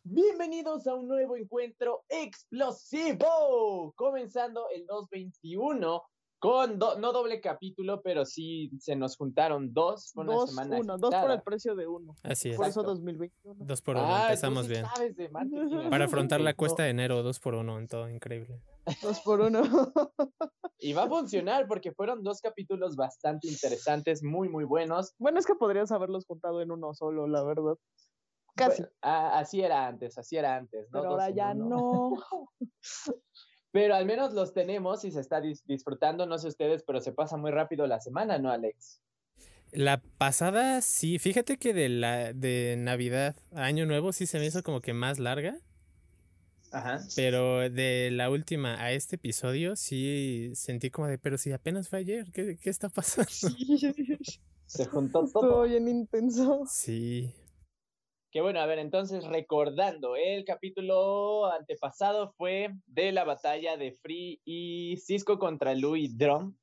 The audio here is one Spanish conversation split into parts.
Bienvenidos a un nuevo encuentro explosivo, comenzando el 221 con no doble capítulo, pero sí se nos juntaron dos, fue una semana Dos por el agitada. precio de uno. Así es. Por eso Exacto. 2021. 2 por 1, Tú empezamos sí bien. sabes de marketing. Para afrontar la amigo. cuesta de enero, 2 por 1 en todo, increíble. 2 por 1. Y va a funcionar porque fueron dos capítulos bastante interesantes, muy, muy buenos. Bueno, es que podrías haberlos juntado en uno solo, la verdad. Casi. Así era antes, ¿no? Pero ahora Dos en ya uno. no. Pero al menos los tenemos y se está disfrutando, no sé ustedes, pero se pasa muy rápido la semana, ¿no, Alex? La pasada, sí, fíjate que de Navidad a Año Nuevo sí se me hizo como que más larga. Ajá. Pero de la última a este episodio sí sentí como de, pero si apenas fue ayer, ¿qué está pasando? Sí. Se juntó Estuvo todo. bien intenso. Sí. Que bueno, a ver, entonces recordando, el capítulo antepasado fue de la batalla de Free y Cisco contra Lu y Drum.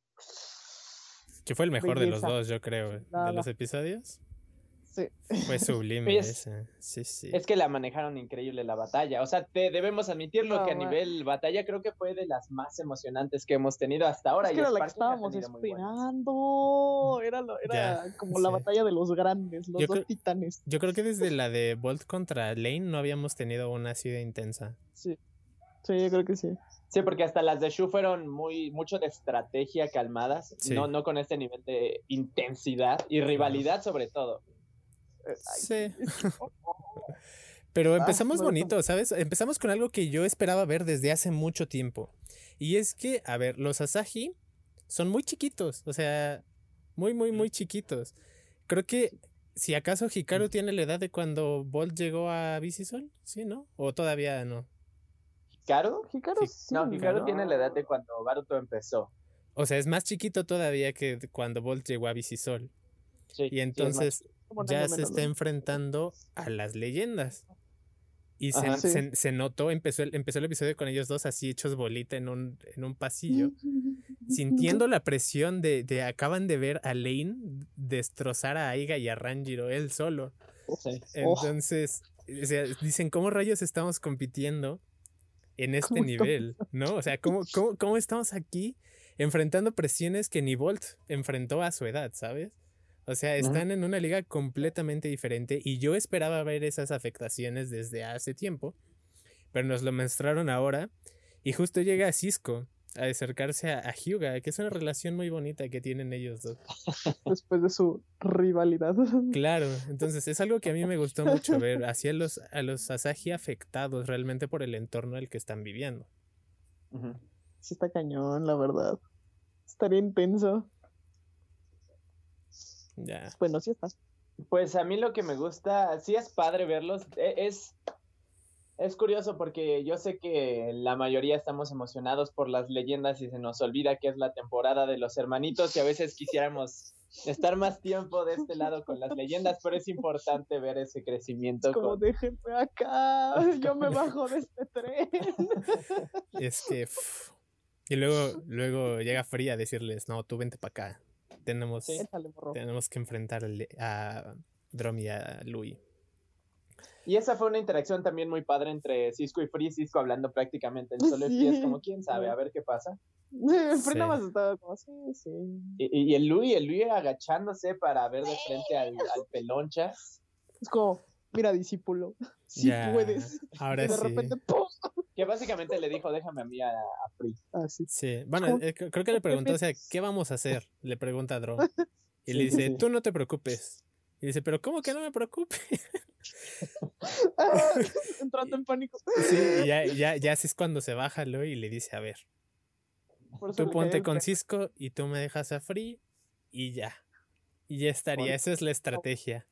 Que fue el mejor Belleza. de los dos, yo creo, de los episodios. Sí. Fue sublime ese. Sí, sí. Es que la manejaron increíble la batalla. O sea, debemos admitirlo que a bueno. nivel batalla creo que fue de las más emocionantes que hemos tenido hasta ahora. Es que y era la que Sparking ha estábamos tenido muy buenas. esperando. Era Ya, como la sí. batalla de los grandes, los dos titanes. Yo creo que desde la de Bolt contra Lane no habíamos tenido una así de intensa. Sí. Sí, yo creo que sí. Sí, porque hasta las de Shu fueron mucho de estrategia calmadas, Sí. no con este nivel de intensidad y rivalidad sobre todo. Sí. Pero empezamos bonito, ¿sabes? Empezamos con algo que yo esperaba ver desde hace mucho tiempo. Y es que, a ver, los Asahi son muy chiquitos, o sea, muy chiquitos. Creo que si acaso Hikaru tiene la edad de cuando Bolt llegó a Visisol, ¿sí, no? ¿O todavía no? ¿Hikaru? Hikaru sí, No, Hikaru tiene la edad de cuando Baruto empezó. O sea, es más chiquito todavía que cuando Bolt llegó a Visisol. Sí, y entonces ya se está ¿no? enfrentando a las leyendas. Y Ajá. se notó, empezó el episodio con ellos dos así hechos bolita en un pasillo, sintiendo la presión de acaban de ver a Lane destrozar a Aiga y a Ranjiro él solo. Sí. Entonces, o sea, dicen, ¿cómo rayos estamos compitiendo en este nivel? ¿No? O sea, ¿cómo estamos aquí enfrentando presiones que ni Bolt enfrentó a su edad, ¿sabes? O sea, están en una liga completamente diferente y yo esperaba ver esas afectaciones desde hace tiempo, pero nos lo mostraron ahora y justo llega Cisco a acercarse a Hyuga, que es una relación muy bonita que tienen ellos dos. Después de su rivalidad. Claro, entonces es algo que a mí me gustó mucho ver, así a los Asahi afectados realmente por el entorno al que están viviendo. Sí está cañón, la verdad. Estaría intenso. Ya. Bueno, sí está. Pues a mí lo que me gusta, sí es padre verlos, es curioso porque yo sé que la mayoría estamos emocionados por las leyendas y se nos olvida que es la temporada de los hermanitos y a veces quisiéramos estar más tiempo de este lado con las leyendas, pero es importante ver ese crecimiento. Es como déjenme acá, yo me bajo de este tren. Es que... Y luego llega Free a decirles, no, tú vente para acá. Tenemos que enfrentar a Drum y a Louis. Y esa fue una interacción también muy padre entre Cisco y Free, Cisco hablando prácticamente en solo y es como, quién sabe, a ver qué pasa. Free nada más estaba como, sí. Y el Louis agachándose para ver de frente al peloncha. Es como, mira, discípulo, si puedes. Ahora y de repente, ¡pum! Que básicamente le dijo, déjame a mí a Free. Sí, bueno, creo que le preguntó, o sea, ¿qué vamos a hacer? Le pregunta a Drum. Y le dice, tú no te preocupes. Y dice, ¿pero cómo que no me preocupe? Entrando en pánico. Sí, y ya así es cuando se baja Lo y le dice, a ver, tú ponte con Cisco y tú me dejas a Free y ya. Y ya estaría, esa es la estrategia.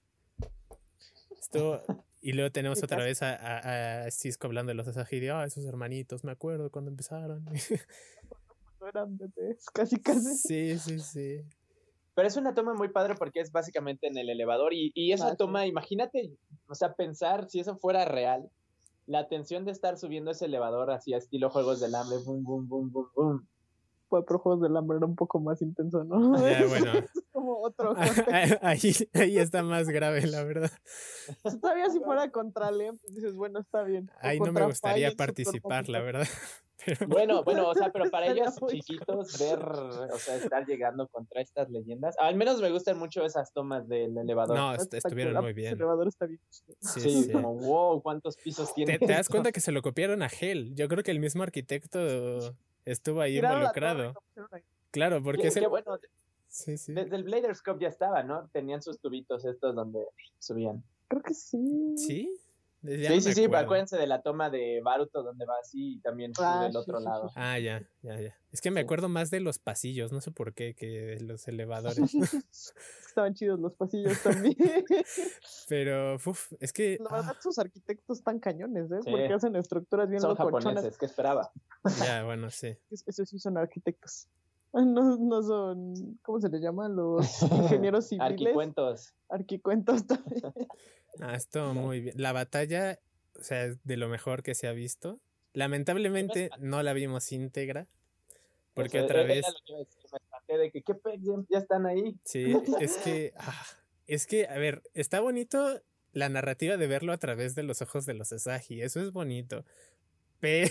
Y luego tenemos otra vez a Cisco hablando de los Asahi, de esos hermanitos, me acuerdo cuando empezaron. Cuando eran bebés, casi. Sí. Pero es una toma muy padre porque es básicamente en el elevador y esa toma, imagínate, o sea, pensar si eso fuera real, la tensión de estar subiendo ese elevador así a estilo Juegos del Hambre, boom, boom, boom, boom, boom. Pero Juegos del Hambre era un poco más intenso, ¿no? Ya, bueno. Es como otro contexto. Ahí está más grave, la verdad. Todavía si fuera contra Lem, pues dices, bueno, está bien. O Ahí no me contra gustaría Pai en participar, la Supercómputo. verdad. Pero Bueno, o sea, pero para Estaría ellos muy chiquitos ver, o sea, estar llegando contra estas leyendas. Al menos me gustan mucho esas tomas del elevador. no, Está estuvieron cool. muy El bien. elevador está bien. Sí, Sí, sí. como, wow, ¿cuántos pisos tiene ¿Te das esto? cuenta que se lo copiaron a Hell? Yo creo que el mismo arquitecto estuvo ahí Tiraron la torre y involucrado. lo pusieron ahí. Claro, porque Qué, es el... qué bueno, Sí, sí. desde el Bladers Cup ya estaba, ¿no? Tenían sus tubitos estos donde subían. Creo que sí. ¿Sí? Ya Sí, no sí, me sí, acuerdo. acuérdense de la toma de Baruto donde va así y también Ah, del otro sí, lado. sí. Ah, ya. Es que me Sí. acuerdo más de los pasillos, no sé por qué, que de los elevadores. Estaban chidos los pasillos también. Pero, es que... La verdad, sus arquitectos están cañones, ¿eh? Sí. Porque hacen estructuras bien Son locochonas. japoneses, ¿qué esperaba? Ya, bueno, sí. Esos sí son arquitectos. No son, ¿cómo se les llama? Los ingenieros civiles. Arquicuentos. Arquicuentos también. Estuvo muy bien. La batalla, o sea, es de lo mejor que se ha visto. Lamentablemente no la vimos íntegra. Porque Eso, otra era vez... lo que iba a decir, me espanté de que, ¿qué pex? Ya están ahí. Sí, es que, a ver, está bonito la narrativa de verlo a través de los ojos de los Asahi, eso es bonito. Pero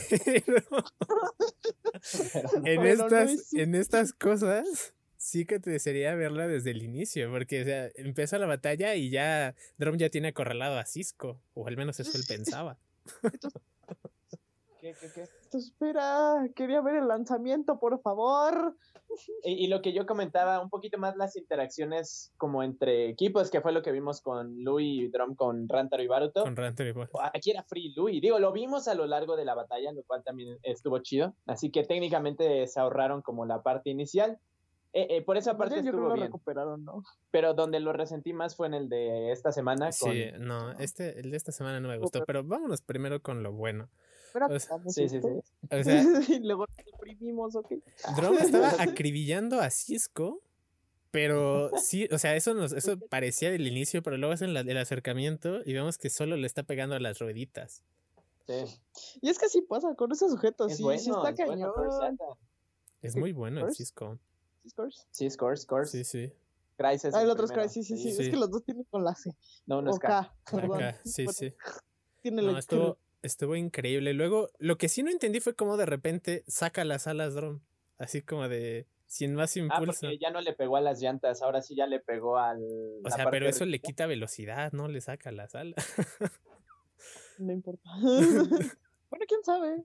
en estas cosas sí que te desearía verla desde el inicio, porque o sea, empieza la batalla y ya Drum ya tiene acorralado a Cisco, o al menos eso él pensaba. ¿Qué? Espera, quería ver el lanzamiento, por favor. Y lo que yo comentaba, un poquito más las interacciones como entre equipos, que fue lo que vimos con Louis y Drum con Rantaro y Baruto. Con Rantaro y Baruto. Aquí era Free Louis. Digo, lo vimos a lo largo de la batalla, lo cual también estuvo chido. Así que técnicamente se ahorraron como la parte inicial. Por esa parte Yo creo que estuvo lo bien. recuperaron, ¿no? Pero donde lo resentí más fue en el de esta semana. Sí, no, el de esta semana no me gustó, pero vámonos primero con lo bueno. Pero O sea, Sí. O sea, y luego imprimimos, ok. Drum estaba acribillando a Cisco, pero sí, o sea, eso parecía del inicio, pero luego es el acercamiento y vemos que solo le está pegando a las rueditas. Sí. Y es que así pasa con esos sujetos, Es sí, bueno, sí está es bueno, cañón. Es muy bueno el Curse. Cisco. ¿Sí, Scores? Sí, scores. Sí, sí. Crisis Ah, el el otro es primero. Cry, sí. Sí. Es que los dos tienen con la C. No, no O es K. K, perdón. Acá, sí, Bueno, sí. tiene No, la estuvo increíble. Luego, lo que sí no entendí fue cómo de repente saca las alas Drum. Así como de sin más impulso. Porque ya no le pegó a las llantas, ahora sí ya le pegó al. O sea, pero eso le quita velocidad, no le saca las alas. No importa. Bueno, quién sabe.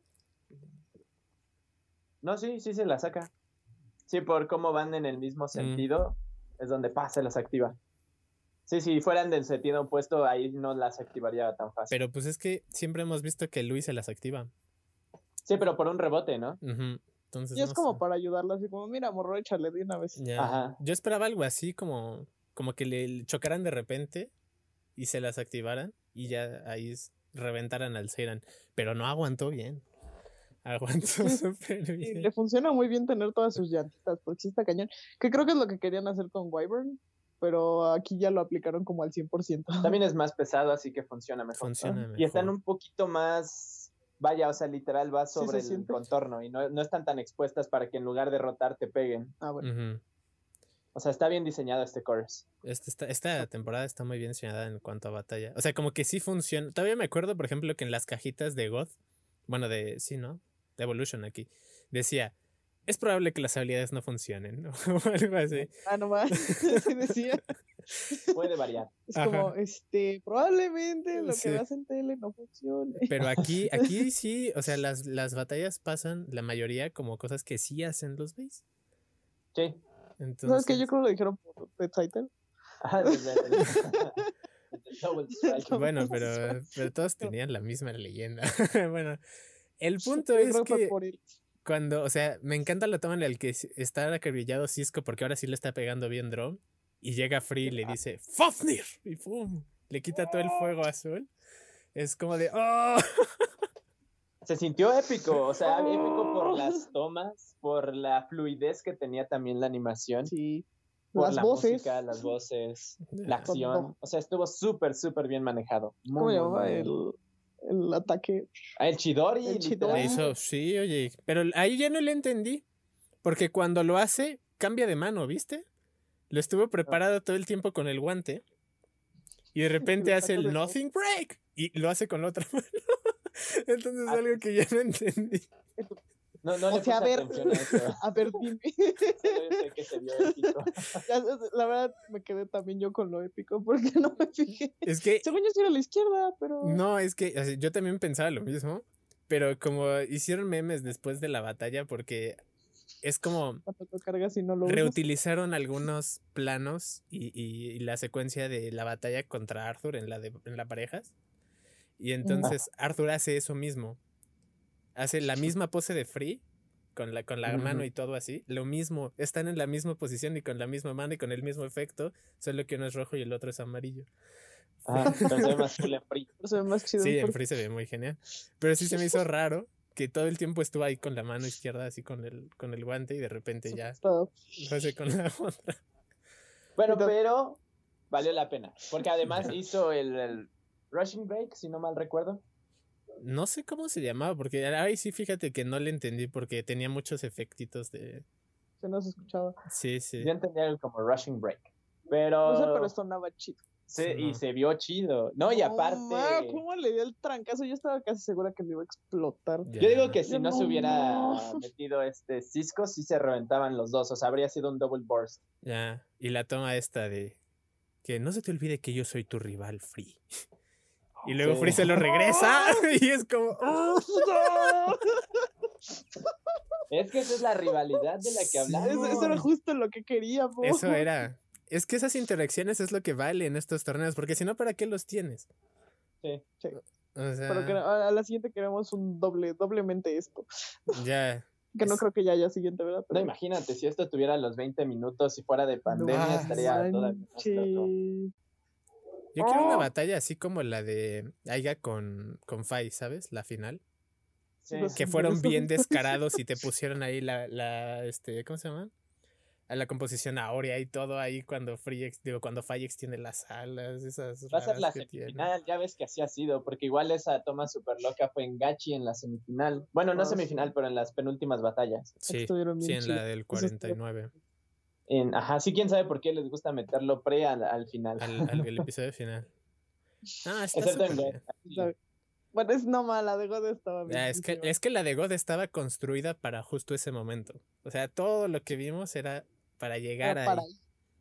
No, sí se la saca. Sí, por cómo van en el mismo sentido, es donde se las activa. Sí, si fueran del sentido opuesto, ahí no las activaría tan fácil. Pero pues es que siempre hemos visto que Luis se las activa. Sí, pero por un rebote, ¿no? Entonces, Y es no como sé. para ayudarla, así como, mira, morro, échale de una vez. Ya. Ajá. Yo esperaba algo así como que le chocaran de repente y se las activaran y ya ahí reventaran al Seiran. Pero no aguantó bien. Aguantó súper Sí, bien. le funciona muy bien tener todas sus llantitas, porque sí está cañón. Que creo que es lo que querían hacer con Wyvern, pero aquí ya lo aplicaron como al 100%. También es más pesado, así que funciona mejor. Funciona mejor. Y están un poquito más, vaya, o sea, literal va Sí, sobre se el siente. contorno y no están tan expuestas para que en lugar de rotar te peguen. Ah, bueno. Ujú. O sea, está bien diseñado este course. Esta temporada está muy bien diseñada en cuanto a batalla. O sea, como que sí funciona. Todavía me acuerdo, por ejemplo, que en las cajitas de God, bueno, sí, ¿no? De Evolution aquí, decía, es probable que las habilidades no funcionen, ¿no? O algo así. Ah, no más. Así decía. Puede variar. Es Ajá. como, probablemente lo Sí. que veas en tele no funcione. Pero aquí sí, o sea, las batallas pasan, la mayoría, como cosas que sí hacen los Bays. Sí. Entonces, ¿Sabes qué? Yo creo que lo dijeron por Dead Titan. Ajá, desde el Double Strike. bueno, pero todos tenían la misma leyenda. Bueno, el punto Yo es creo que fue que por él. cuando, o sea, me encanta la toma en la que está acribillado Cisco porque ahora sí le está pegando bien Drum y llega Free y le dice ¡Fafnir! Y ¡pum! Le quita todo el fuego azul. Es como de ¡oh! Se sintió épico, o sea, épico por las tomas, por la fluidez que tenía también la animación, Sí. por Las la voces. música, las voces, la Cuando- acción, o sea, estuvo súper bien manejado. ¿Cómo Muy, llamaba muy bien. el ataque? El Chidori, El literal. Chidori. Eso, sí, oye, pero ahí ya no le entendí. Porque cuando lo hace, cambia de mano, ¿viste? Lo estuvo preparado todo el tiempo con el guante. Y de repente hace el Nothing Break. Y lo hace con la otra mano. Entonces es algo que yo no entendí. No le O sea, a ver, atención a eso. a ver, dime. Yo sé que se vio épico. La verdad, me quedé también yo con lo épico porque no me fijé. Es que... Según yo sí era a la izquierda, pero... No, es que o sea, yo también pensaba lo mismo. Pero como hicieron memes después de la batalla porque es como... Cuando lo cargas y no lo usas. Reutilizaron algunos planos y la secuencia de la batalla contra Arthur en la parejas. Y entonces Arthur hace eso mismo. Hace la misma pose de Free con la mano y todo así. Lo mismo. Están en la misma posición y con la misma mano y con el mismo efecto. Solo que uno es rojo y el otro es amarillo. Pero se ve más cool en Free. Se ve más chido. Sí, en Free se ve muy genial. Pero sí se me hizo raro que todo el tiempo estuvo ahí con la mano izquierda así con el guante y de repente ya lo hace con la otra. Bueno, pero valió la pena. Porque además hizo el Rushing Break, si no mal recuerdo. No sé cómo se llamaba, porque ahí sí fíjate que no le entendí porque tenía muchos efectitos de... Se nos escuchaba. Sí. Yo entendía algo como Rushing Break. Pero... No sé, pero sonaba chido. Sí, y se vio chido. No, y aparte... ¿Cómo le dio el trancazo? Yo estaba casi segura que me iba a explotar. Ya. Yo digo que si no se hubiera metido Cisco, sí se reventaban los dos. O sea, habría sido un double burst. Ya, y la toma esta de... Que no se te olvide que yo soy tu rival, Free. Y luego Free se lo regresa y es como... Es que esa es la rivalidad de la que hablamos. Eso era justo lo que queríamos. Eso era. Es que esas interacciones es lo que vale en estos torneos, porque si no, ¿para qué los tienes? Sí. O sea, Pero que a la siguiente queremos un doblemente esto. ya. Que no creo que ya haya siguiente, ¿verdad? No, imagínate, si esto tuviera los 20 minutos y fuera de pandemia, estaría todavía más loco. Yo quiero una batalla así como la de Aiga con Fai, ¿sabes? La final. Sí. Que fueron bien descarados y te pusieron ahí ¿cómo se llama? A la composición áurea y todo ahí cuando cuando Fai extiende las alas, esas Va a ser la que semifinal, tiene. ya ves que así ha sido, porque igual esa toma súper loca fue en Gachi en la semifinal. Bueno, no semifinal, pero en las penúltimas batallas. Sí, en la del 49. Sí, quién sabe por qué les gusta meterlo al final. El episodio final. Ah, está Excepto en súper bien. God. Bueno, es no mala, de God estaba bien. Es que la de God estaba construida para justo ese momento. O sea, todo lo que vimos era para llegar ahí.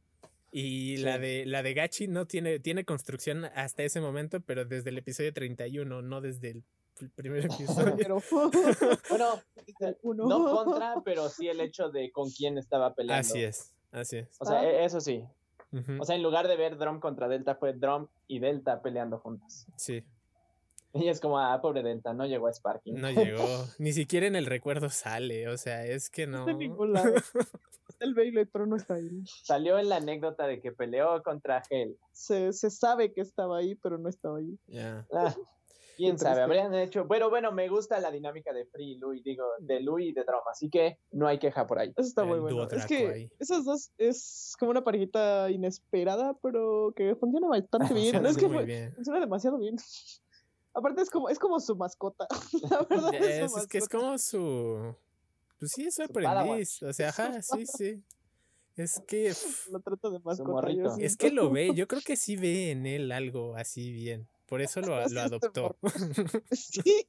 Y sí. la de Gachi no tiene construcción hasta ese momento, pero desde el episodio 31, no desde el primer episodio. Bueno, no contra, pero sí el hecho de con quién estaba peleando. Así es. O sea, eso sí. O sea, en lugar de ver Drum contra Delta, fue Drum y Delta peleando juntos. Sí. Y es como, pobre Delta, no llegó a Sparking. No llegó, ni siquiera en el recuerdo sale, o sea, es que no. No está en ningún lado. Está el Beyblade, pero no está ahí. Salió en la anécdota de que peleó contra Hell. Se sabe que estaba ahí, pero no estaba ahí. Ya. Quién sabe, habrían hecho. Bueno, me gusta la dinámica de Free y Louis, de Louis y de Drum, así que no hay queja por ahí. Eso está muy bueno. Es que esos dos es como una parejita inesperada, pero que funciona bastante bien. Es que funciona demasiado bien. Aparte es como su mascota. La verdad es que es como su... Pues sí, es su aprendiz. O sea, sí. Es que... Lo trata de mascota. Es que lo ve. Yo creo que sí ve en él algo así bien. Por eso lo adoptó. Sí.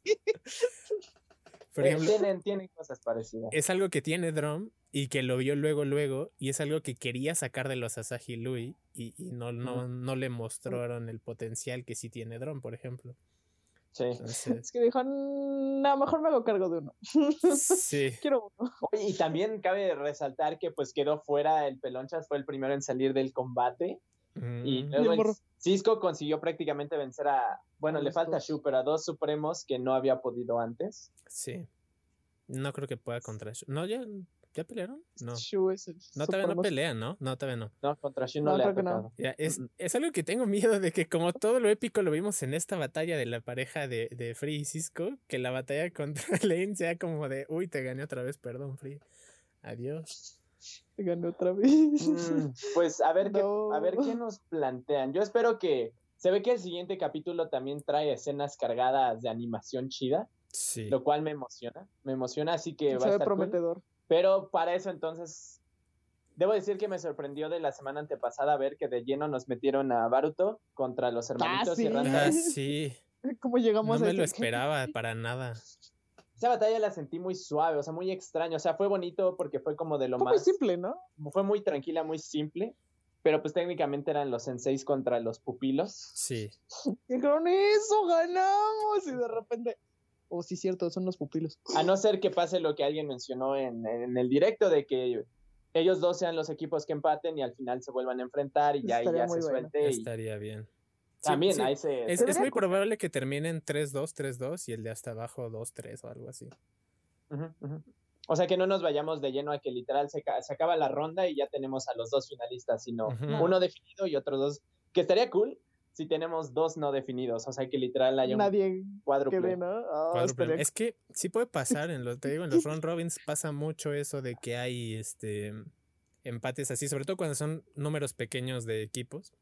Por ejemplo, tienen cosas parecidas. Es algo que tiene Drum y que lo vio luego. Y es algo que quería sacar de los Asahi Louis. Y no le mostraron el potencial que sí tiene Drum, por ejemplo. Sí. Entonces... Es que dijo, no, mejor me hago cargo de uno. Sí. Quiero uno. Oye, y también cabe resaltar que pues quedó fuera el Pelonchas, fue el primero en salir del combate. Y luego Cisco consiguió prácticamente vencer le falta Shu, pero a 2 supremos que no había podido antes. Sí. No creo que pueda contra Shu. No, ¿ya pelearon? No. Shu es el todavía no pelean, ¿no? No, todavía no. No, contra Shu no le ha tocado. Ya, es algo que tengo miedo de que como todo lo épico lo vimos en esta batalla de la pareja de Free y Cisco, que la batalla contra Lane sea como de, uy, te gané otra vez, perdón, Free. Adiós. Te gané otra vez. Pues a ver qué nos plantean. Yo espero que... Se ve que el siguiente capítulo también trae escenas cargadas de animación chida. Sí. Lo cual me emociona, así que va a estar prometedor. Pero para eso entonces, debo decir que me sorprendió de la semana antepasada ver que de lleno nos metieron a Baruto contra los hermanitos sí. y Rantaro. Sí. ¿Cómo llegamos no me lo esperaba para nada. Esa batalla la sentí muy suave, o sea, muy extraña. O sea, fue bonito porque fue como de lo fue más... muy simple, ¿no? Fue muy tranquila, muy simple. Pero pues técnicamente eran los senseis contra los pupilos. Sí. Y con eso ganamos. Y de repente... Oh, sí, cierto, son los pupilos. A no ser que pase lo que alguien mencionó en el directo, de que ellos dos sean los equipos que empaten y al final se vuelvan a enfrentar y ya, Estaría y ya se bueno. suelte. Estaría bien. También sí. ahí se... Es muy probable que terminen 3-2, 3-2 y el de hasta abajo 2-3 o algo así. O sea, que no nos vayamos de lleno a que literal se acaba la ronda y ya tenemos a los dos finalistas, sino uno definido y otros dos. Que estaría cool si tenemos dos no definidos. O sea, que literal haya un cuádruple. ¿No? Es que sí puede pasar, te digo, en los round robins pasa mucho eso de que hay empates así, sobre todo cuando son números pequeños de equipos.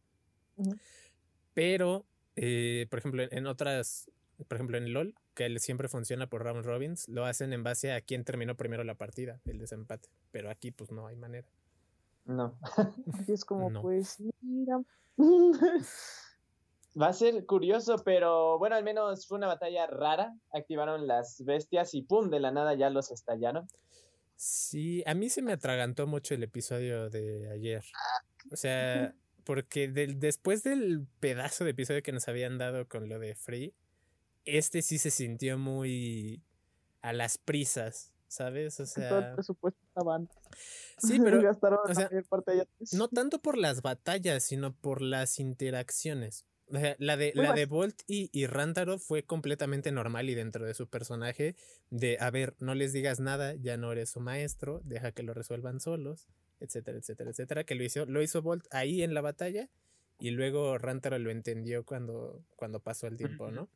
Pero, por ejemplo, en LOL, que siempre funciona por round robins, lo hacen en base a quién terminó primero la partida, el desempate. Pero aquí, pues, no hay manera. No. Aquí es como, pues, mira. Va a ser curioso, pero bueno, al menos fue una batalla rara. Activaron las bestias y ¡pum! De la nada ya los estallaron. Sí, a mí se me atragantó mucho el episodio de ayer. O sea, porque después del pedazo de episodio que nos habían dado con lo de Free, sí se sintió muy a las prisas, ¿sabes? O sea, todo el presupuesto estaba antes. Sí, pero gastaron o sea, parte allá. No tanto por las batallas, sino por las interacciones. O sea, la de Bolt y Rantaro fue completamente normal y dentro de su personaje de, a ver, no les digas nada, ya no eres su maestro, deja que lo resuelvan solos, etcétera, etcétera, etcétera, que lo hizo Bolt ahí en la batalla y luego Rantaro lo entendió cuando pasó el tiempo, ¿no?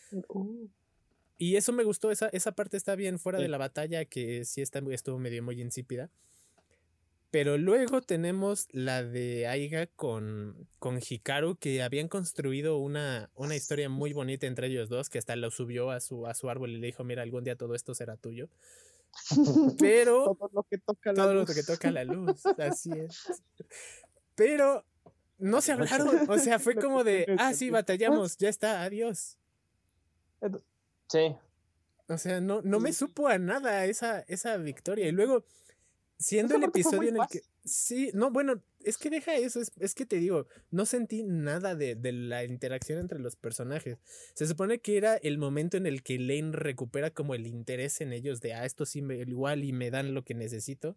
Y eso me gustó, esa parte está bien fuera de la batalla, que sí estuvo medio muy insípida. Pero luego tenemos la de Aiga con Hikaru, que habían construido una historia muy bonita entre ellos dos, que hasta lo subió a su árbol y le dijo, mira, algún día todo esto será tuyo. Pero todo lo que toca la luz, así es. Pero no se hablaron, o sea, fue como de, sí, batallamos, ya está, adiós. Sí. O sea, no me supo a nada esa victoria. Y luego, siendo el episodio en el que... Sí, no, bueno, es que deja eso, es que te digo, no sentí nada de la interacción entre los personajes. Se supone que era el momento en el que Lane recupera como el interés en ellos de, esto sí igual y me dan lo que necesito.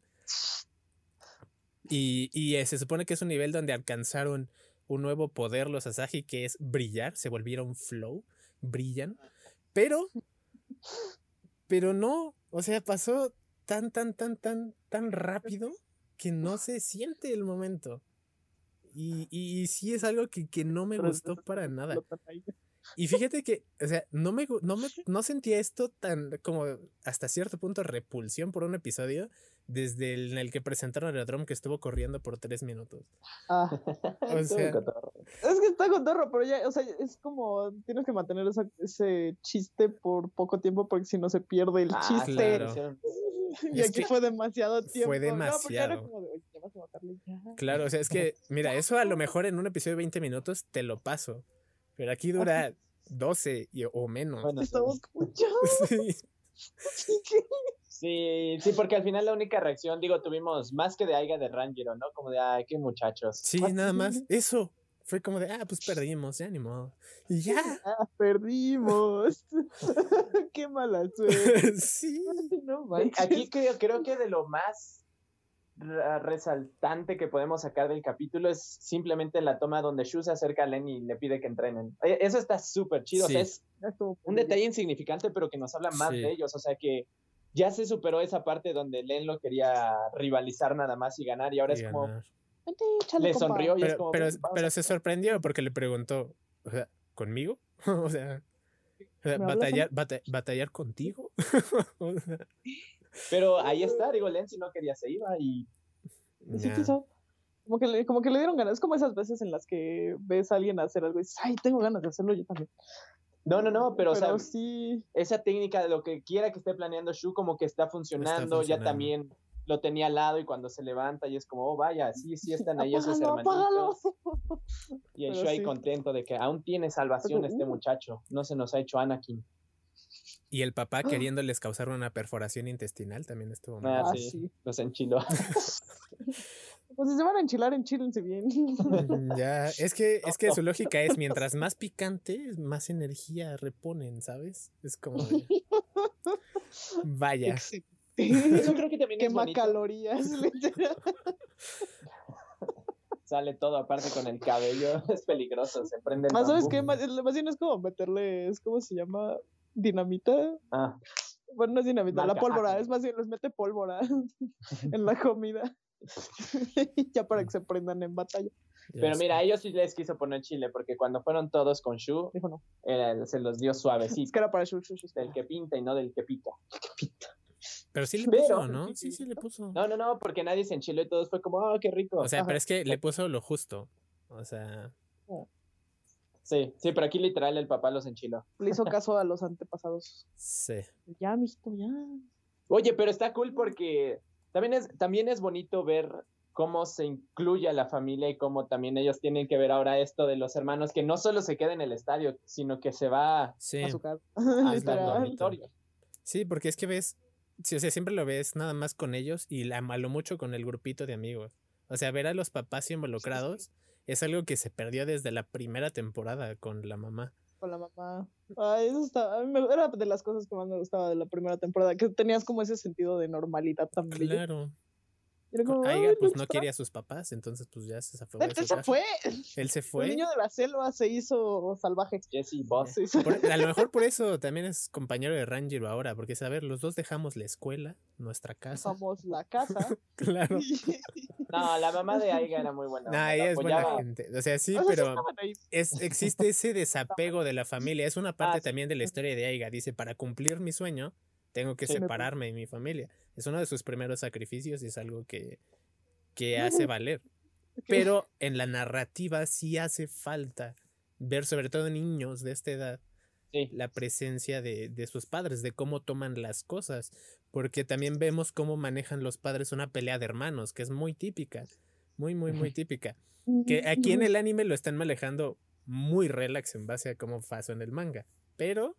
Y se supone que es un nivel donde alcanzaron un nuevo poder los Asahi, que es brillar, se volvieron flow, brillan, pero no, o sea, pasó tan rápido que no se siente el momento. Y sí es algo que no me gustó para nada. Y fíjate que, o sea, no sentía esto tan como hasta cierto punto repulsión por un episodio desde en el que presentaron a Aerodrome, que estuvo corriendo por 3 minutos. O sea, es que está cotorro, pero ya, o sea, es como tienes que mantener ese chiste por poco tiempo porque si no se pierde el chiste. Claro. Y aquí fue demasiado tiempo. Fue demasiado. No, como de, ya vas a bajarle ya. Claro, o sea, es que, mira, eso a lo mejor en un episodio de 20 minutos te lo paso. Pero aquí dura 12 o menos. Bueno, estamos escuchando. Sí, porque al final la única reacción, tuvimos más que de Aiga de Ranjiro, ¿no? Como de, qué muchachos. Sí, nada más. Eso. Fue como de, pues perdimos, ya ni modo. Y ya. Perdimos. Qué mala suerte. Sí. No, aquí creo que de lo más resaltante que podemos sacar del capítulo es simplemente la toma donde Shu se acerca a Len y le pide que entrenen. Eso está súper chido. Sí. O sea, es un detalle insignificante, pero que nos habla más de ellos. O sea, que ya se superó esa parte donde Len lo quería rivalizar nada más y ganar, y ahora es como... Le sonrió y es como... Pero se sorprendió porque le preguntó, o sea, ¿conmigo? o sea ¿batallar contigo? Pero ahí está, Len si no quería se iba y... Sí quiso. Como que le dieron ganas. Es como esas veces en las que ves a alguien hacer algo y dices, tengo ganas de hacerlo yo también. No, pero o sea, sí. Esa técnica de lo que quiera que esté planeando Shu como que está funcionando. Ya también lo tenía al lado y cuando se levanta y es como, oh, vaya, sí están ahí esos hermanitos. Y el Shuai contento de que aún tiene salvación este muchacho, no se nos ha hecho Anakin. Y el papá queriéndoles causar una perforación intestinal también estuvo mal. Sí, los enchiló. Pues si se van a enchilar, enchílense bien. Ya, es que su lógica es mientras más picante, más energía reponen, ¿sabes? Es como vaya. Eso creo que también quema calorías. Sale todo aparte con el cabello, es peligroso, se prende el bambú. ¿Sabes qué? Más bien es como meterle, ¿cómo se llama? Dinamita. Bueno, no es dinamita, la pólvora, es más bien les mete pólvora en la comida. Ya para que se prendan en batalla. Pero mira, a ellos sí les quiso poner chile, porque cuando fueron todos con Shu, dijo no. Se los dio suavecito. Es que era para Shu. Del que pinta y no del que pica. Pero sí le puso, ¿no? Sí le puso. No, porque nadie se enchiló y todos fue como, qué rico. O sea, pero es que le puso lo justo. O sea... Sí, pero aquí literal el papá los enchiló. Le hizo caso a los antepasados. Sí. Ya, mijito, ya. Oye, pero está cool porque también es bonito ver cómo se incluye a la familia y cómo también ellos tienen que ver ahora esto de los hermanos, que no solo se queda en el estadio, sino que se va a su casa. Hasta el dormitorio. Sí, porque es que ves, sí, o sea, siempre lo ves nada más con ellos y a lo mucho con el grupito de amigos. O sea, ver a los papás involucrados es algo que se perdió desde la primera temporada con la mamá. Con la mamá. Ay, eso era de las cosas que más me gustaba de la primera temporada, que tenías como ese sentido de normalidad también. Claro. Como, Aiga pues no quería a sus papás, entonces pues ya se fue. Él se fue. El niño de la selva se hizo salvaje. Jesse Boss. A lo mejor por eso también es compañero de Ranjiro ahora, porque saber, los dos dejamos la escuela, nuestra casa. Dejamos la casa. Claro. No, la mamá de Aiga era muy buena. No, ella es buena gente. O sea, sí, pero existe ese desapego de la familia. Es una parte también de la historia de Aiga. Dice, para cumplir mi sueño, tengo que separarme de mi familia. Es uno de sus primeros sacrificios y es algo que hace valer. Pero en la narrativa sí hace falta ver, sobre todo niños de esta edad, la presencia de sus padres, de cómo toman las cosas. Porque también vemos cómo manejan los padres una pelea de hermanos, que es muy típica. Muy, muy, muy típica. Que aquí en el anime lo están manejando muy relax en base a cómo pasó en el manga. Pero...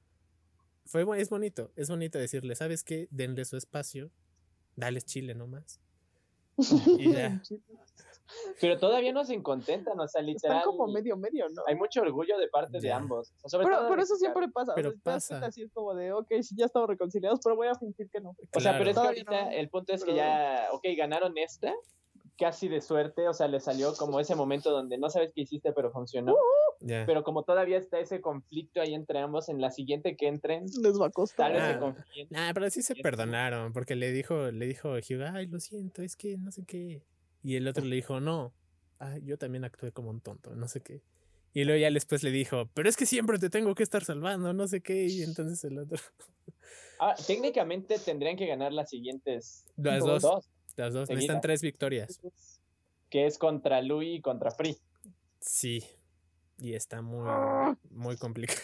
es bonito decirle, ¿sabes qué? Denle su espacio, dales chile nomás. Y ya. Pero todavía no se contentan, o sea, literal. Están como medio, ¿no? Hay mucho orgullo de parte de ambos. O sea, pero eso siempre pasa. Pero pasa. Así es como de, sí, ya estamos reconciliados, pero voy a fingir que no. Claro. O sea, pero es que ahorita el punto es que ya, ganaron esta, casi de suerte, o sea, le salió como ese momento donde no sabes qué hiciste, pero funcionó. Pero como todavía está ese conflicto ahí entre ambos, en la siguiente que entren, les va a costar. Tal vez se confíen. Pero sí se perdonaron, porque le dijo Hyuga, ay, lo siento, es que no sé qué. Y el otro le dijo, no, yo también actué como un tonto, no sé qué. Y luego ya después le dijo, pero es que siempre te tengo que estar salvando, no sé qué. Y entonces el otro... Técnicamente tendrían que ganar las siguientes Las dos. Necesitan 3 victorias. Que es contra Lui y contra Free. Sí. Y está muy, muy complicado.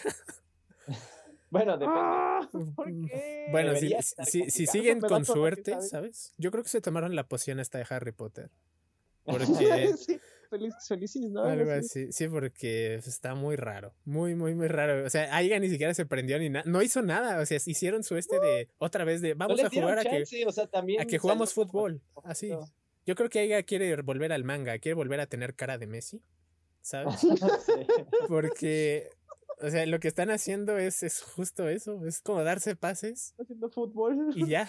Bueno, depende. ¿Por qué? Bueno, si siguen con suerte, ¿sabes? Yo creo que se tomaron la poción esta de Harry Potter. Porque... sí, felices, ¿no? Algo así. Sí, porque está muy raro. Muy, muy, muy raro. O sea, Aiga ni siquiera se prendió ni nada. No hizo nada. O sea, hicieron su otra vez de vamos a jugar a que jugamos fútbol. Así. Yo creo que Aiga quiere volver al manga. Quiere volver a tener cara de Messi. ¿Sabes? Porque, o sea, lo que están haciendo es justo eso. Es como darse pases. Haciendo fútbol. Y ya.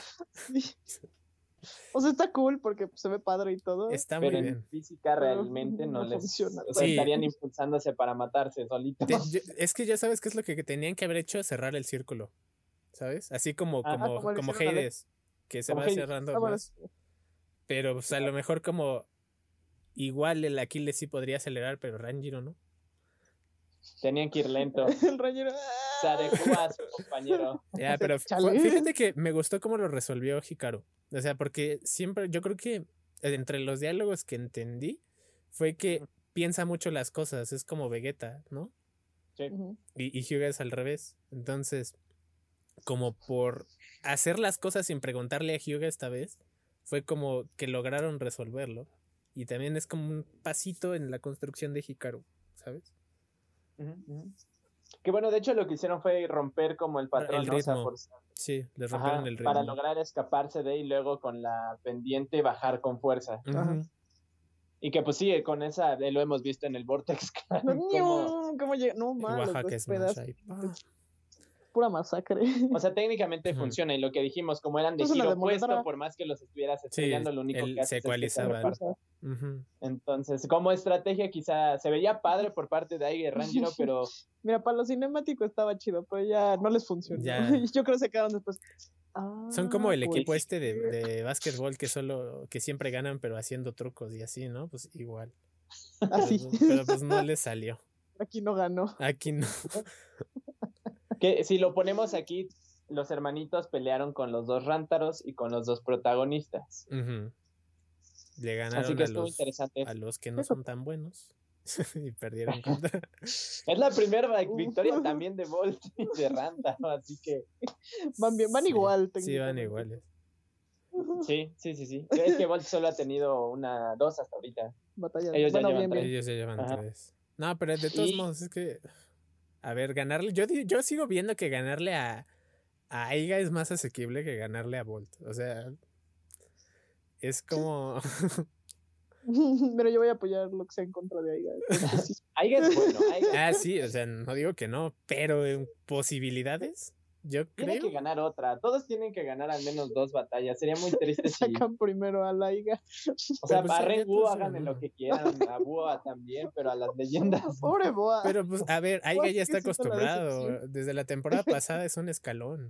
O sea, está cool porque se ve padre y todo. Está muy bien. En física realmente no les funciona. O sea, estarían impulsándose para matarse solitos. Es que ya sabes qué es lo que tenían que haber hecho, cerrar el círculo. ¿Sabes? Así como Hades, que se va cerrando más. Pero, o sea, a lo mejor como... Igual el Aquiles sí podría acelerar, pero Ranjiro no. Tenían que ir lento. El Ranjiro. Se adecua a su compañero. Ya, pero fíjate que me gustó cómo lo resolvió Hikaru. O sea, porque siempre, yo creo que entre los diálogos que entendí, fue que piensa mucho las cosas. Es como Vegeta, ¿no? Sí. Y Hyuga es al revés. Entonces, como por hacer las cosas sin preguntarle a Hyuga esta vez, fue como que lograron resolverlo. Y también es como un pasito en la construcción de Hikaru, ¿sabes? Que bueno, de hecho lo que hicieron fue romper como el patrón, el ritmo. ¿no? O sea, sí, les rompieron el ritmo. Para lograr escaparse de ahí y luego con la pendiente bajar con fuerza. Y que pues sí, con esa lo hemos visto en el Vortex. ¿Cómo llega? No, mames. Oaxaca Smash ahí. Pura masacre. O sea, técnicamente funciona. Y lo que dijimos, como eran de giro opuesto, por más que los estuvieras estrellando, lo único que hace se ecualizaban. Entonces, como estrategia quizá se veía padre por parte de Aiga y Ranjiro, pero... Mira, para lo cinemático estaba chido, pero ya no les funcionó. Yo creo que se quedaron después. Son como el equipo de básquetbol que siempre ganan, pero haciendo trucos y así, ¿no? Pues igual. Así. Pero pues no les salió. Aquí no ganó. Aquí no. Que si lo ponemos aquí, los hermanitos pelearon con los dos Rántaros y con los dos protagonistas. Le ganaron así que a los que no son tan buenos. Y perdieron contra... Es la primera victoria también de Volt y de Rántaro, así que... Van bien, van igual. Sí, van iguales. Sí. Es que Volt solo ha tenido 2 hasta ahorita. Ellos ya llevan 3. Ellos ya llevan 3. No, pero de todos modos es que... A ver, ganarle... Yo sigo viendo que ganarle a Aiga es más asequible que ganarle a Volt. O sea... Es como... Pero yo voy a apoyar lo que sea en contra de Aiga. Aiga es bueno. Sí, o sea, no digo que no, pero en posibilidades, yo creo. Tiene que ganar otra. Todos tienen que ganar al menos 2 batallas. Sería muy triste si... Sacan primero a la Aiga. O sea, a Renwu háganle lo que quieran, a Boa también, pero a las leyendas... Pobre Boa. Pero pues, a ver, Aiga ya está acostumbrado. Desde la temporada pasada es un escalón.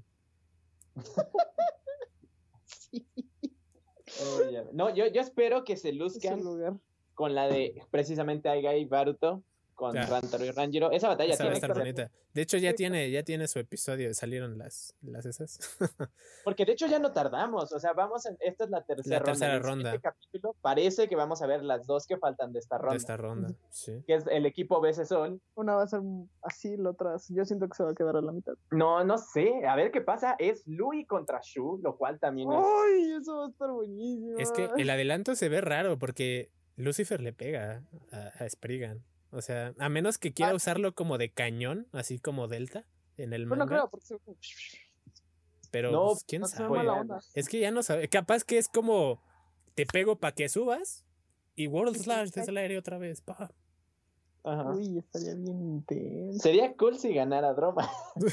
Sí. No, yo espero que se luzcan con la de precisamente Aiga y Baruto con Rantaro y Ranjiro. Esa batalla tiene que estar bonita. De hecho, ya tiene su episodio. Salieron las esas. Porque de hecho ya no tardamos. O sea, esta es la tercera ronda. En este capítulo parece que vamos a ver las 2 que faltan de esta ronda. Sí. Que es el equipo BC Sol. Una va a ser así, la otra. Yo siento que se va a quedar a la mitad. No sé. A ver qué pasa. Es Lui contra Shu, lo cual también es... ¡Ay! Eso va a estar buenísimo. Es que el adelanto se ve raro porque Lucifer le pega a Spriggan. O sea, a menos que quiera usarlo como de cañón, así como Delta en el manga. No creo, porque... Pero no, pues, quién sabe. Es que ya no sabe. Capaz que es como te pego para que subas y World Slash desde el aire otra vez. Pa. Ajá. Uy, estaría bien intenso. Sería cool si ganara Droma.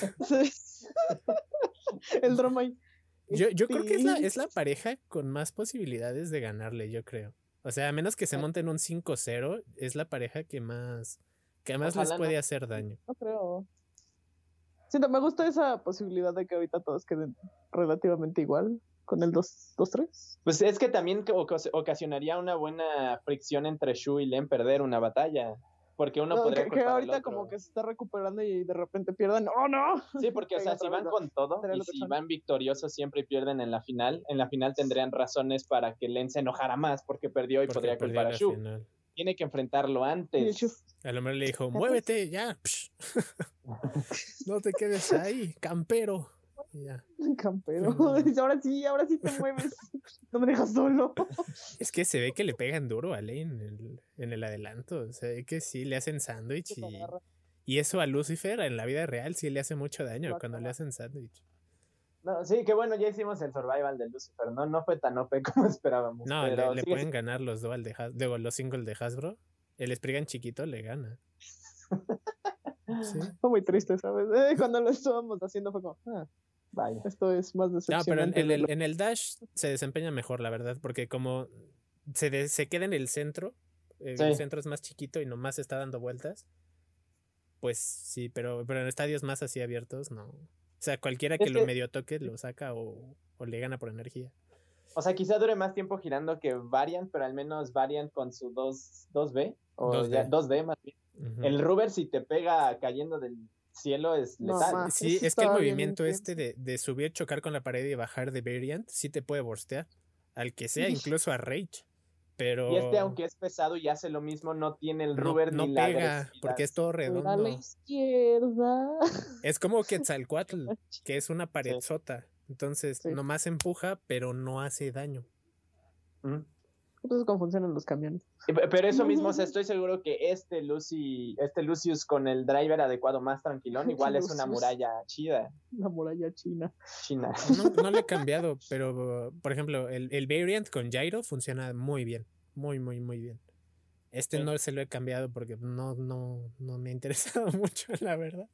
El Droma ahí. Yo creo que es la pareja con más posibilidades de ganarle, yo creo. O sea, a menos que se monten un 5-0, es la pareja que más les puede hacer daño. No creo. Siento, me gusta esa posibilidad de que ahorita todos queden relativamente igual con el 2-3. Pues es que también ocasionaría una buena fricción entre Shu y Len perder una batalla. Porque uno podría que ahorita como que se está recuperando y de repente pierdan. ¡Oh, no! Sí, porque o sea, si van con todo y si van victoriosos siempre y pierden en la final tendrían razones para que Len se enojara más porque perdió y podría culpar a Shu. Tiene que enfrentarlo antes. Al hombre le dijo, muévete, ya. No te quedes ahí, campero. Ya. Campero. Ahora sí te mueves. No me dejas solo. Es que se ve que le pegan duro a Lane en el adelanto. Se ve que sí le hacen sándwich y eso a Lucifer en la vida real sí le hace mucho daño cuando le hacen sándwich. No, sí, que bueno, ya hicimos el survival de Lucifer, no fue tan OP como esperábamos. No, pero le pueden ganar los dual los singles de Hasbro. El Spriggan chiquito le gana. Sí. Fue muy triste, ¿sabes? Cuando lo estábamos haciendo fue como, vaya, esto es más decepcionante. No, pero en el Dash se desempeña mejor, la verdad, porque como se queda en el centro, el centro es más chiquito y nomás está dando vueltas, pues sí, pero en estadios más así abiertos, no. O sea, cualquiera que lo medio toque lo saca o le gana por energía. O sea, quizá dure más tiempo girando que Variant, pero al menos Variant con su 2B, o 2D. Ya 2D más bien. El Ruber, si te pega cayendo del cielo, es letal. Sí, es que el movimiento de subir, chocar con la pared y bajar de Variant, sí te puede burstear. Al que sea, incluso a Rage. Pero... Y aunque es pesado y hace lo mismo, no tiene el Ruber ni la agresividad. Porque es todo redondo. A la izquierda. Es como Quetzalcóatl, que es una pared sota. Entonces, nomás empuja, pero no hace daño. Entonces, cómo funcionan los camiones. Pero eso mismo, o sea, estoy seguro que este Lucius con el driver adecuado más tranquilón, igual es una muralla chida. Una muralla china. No le he cambiado, pero por ejemplo, el variant con gyro funciona muy bien. Muy, muy, muy bien. No se lo he cambiado porque no me ha interesado mucho, la verdad.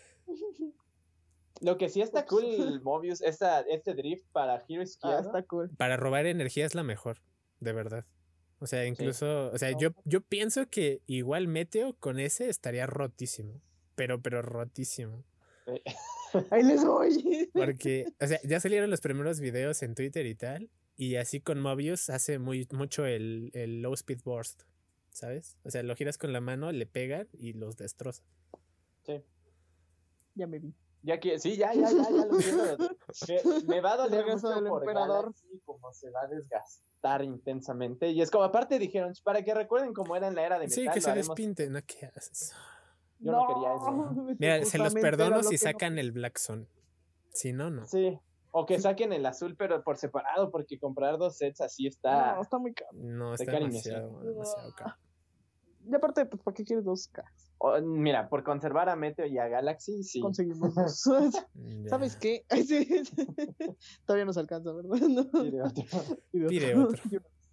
Lo que sí está cool, Mobius, este drift para giro izquierdo. Está cool. Para robar energía es la mejor, de verdad. O sea, incluso, o sea, yo pienso que igual Meteo con ese estaría rotísimo. Pero rotísimo. Ahí les voy. Porque, o sea, ya salieron los primeros videos en Twitter y tal. Y así con Mobius hace mucho el low speed burst, ¿sabes? O sea, lo giras con la mano, le pegan y los destroza. Sí. Ya me vi. Ya lo entiendo. Me va a doler mucho por Galaxy, como se va a desgastar intensamente. Y es como, aparte dijeron, para que recuerden cómo era en la era de metal. Sí, que se despinte, ¿no? ¿Qué haces? Yo no quería eso. Mira, se los perdono si sacan el Black Sun. Si no, no. Sí. O que saquen el azul, pero por separado, porque comprar 2 sets así está... No, está muy caro. No, está demasiado caro. Y aparte, pues, ¿para qué quieres 2 cajas? Mira, por conservar a Meteo y a Galaxy, sí. Conseguimos 2. ¿Sabes qué? Todavía nos alcanza, ¿verdad? No. Pide otro.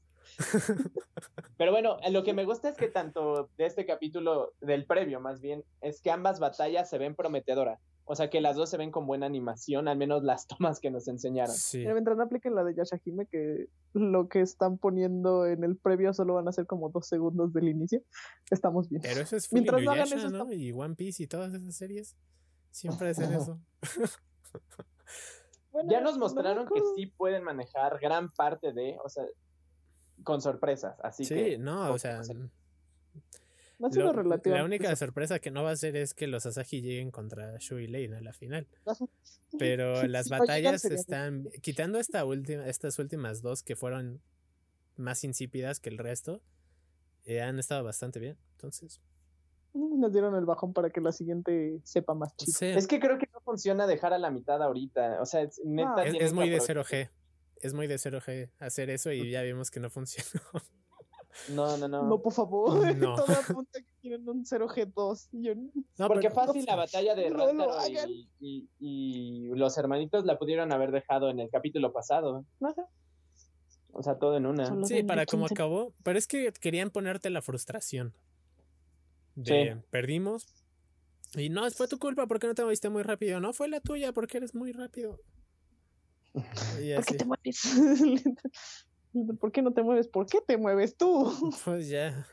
Pero bueno, lo que me gusta es que tanto de este capítulo, del previo más bien, es que ambas batallas se ven prometedoras. O sea, que las dos se ven con buena animación, al menos las tomas que nos enseñaron. Sí. Mientras no apliquen la de Yashahime, que lo que están poniendo en el previo solo van a ser como 2 segundos del inicio, estamos bien. Pero eso es Full Inuyasha, ¿no? Y One Piece y todas esas series siempre hacen eso. Bueno, ya nos mostraron que sí pueden manejar gran parte de, o sea, con sorpresas, así que... Sí, no, o sea... La única sorpresa que no va a ser es que los Asahi lleguen contra Shu y Lane a la final. Pero las batallas están... Quitando estas últimas 2 que fueron más insípidas que el resto, han estado bastante bien. Entonces... Nos dieron el bajón para que la siguiente sepa más chido. Sí. Es que creo que no funciona dejar a la mitad ahorita. O sea, neta es muy de 0G. Es muy de 0G hacer eso y ya vimos que no funcionó. No. No, por favor. No. Todo apunta que quieren un 0G2. No, porque fácil la batalla de Rantaro y los hermanitos la pudieron haber dejado en el capítulo pasado. Ajá. O sea, todo en una. Sí, para como acabó. Pero es que querían ponerte la frustración. Perdimos. Y no, fue tu culpa porque no te moviste muy rápido. No, fue la tuya porque eres muy rápido. Y ¿Por qué te mueves? ¿Por qué no te mueves? ¿Por qué te mueves tú? Pues ya.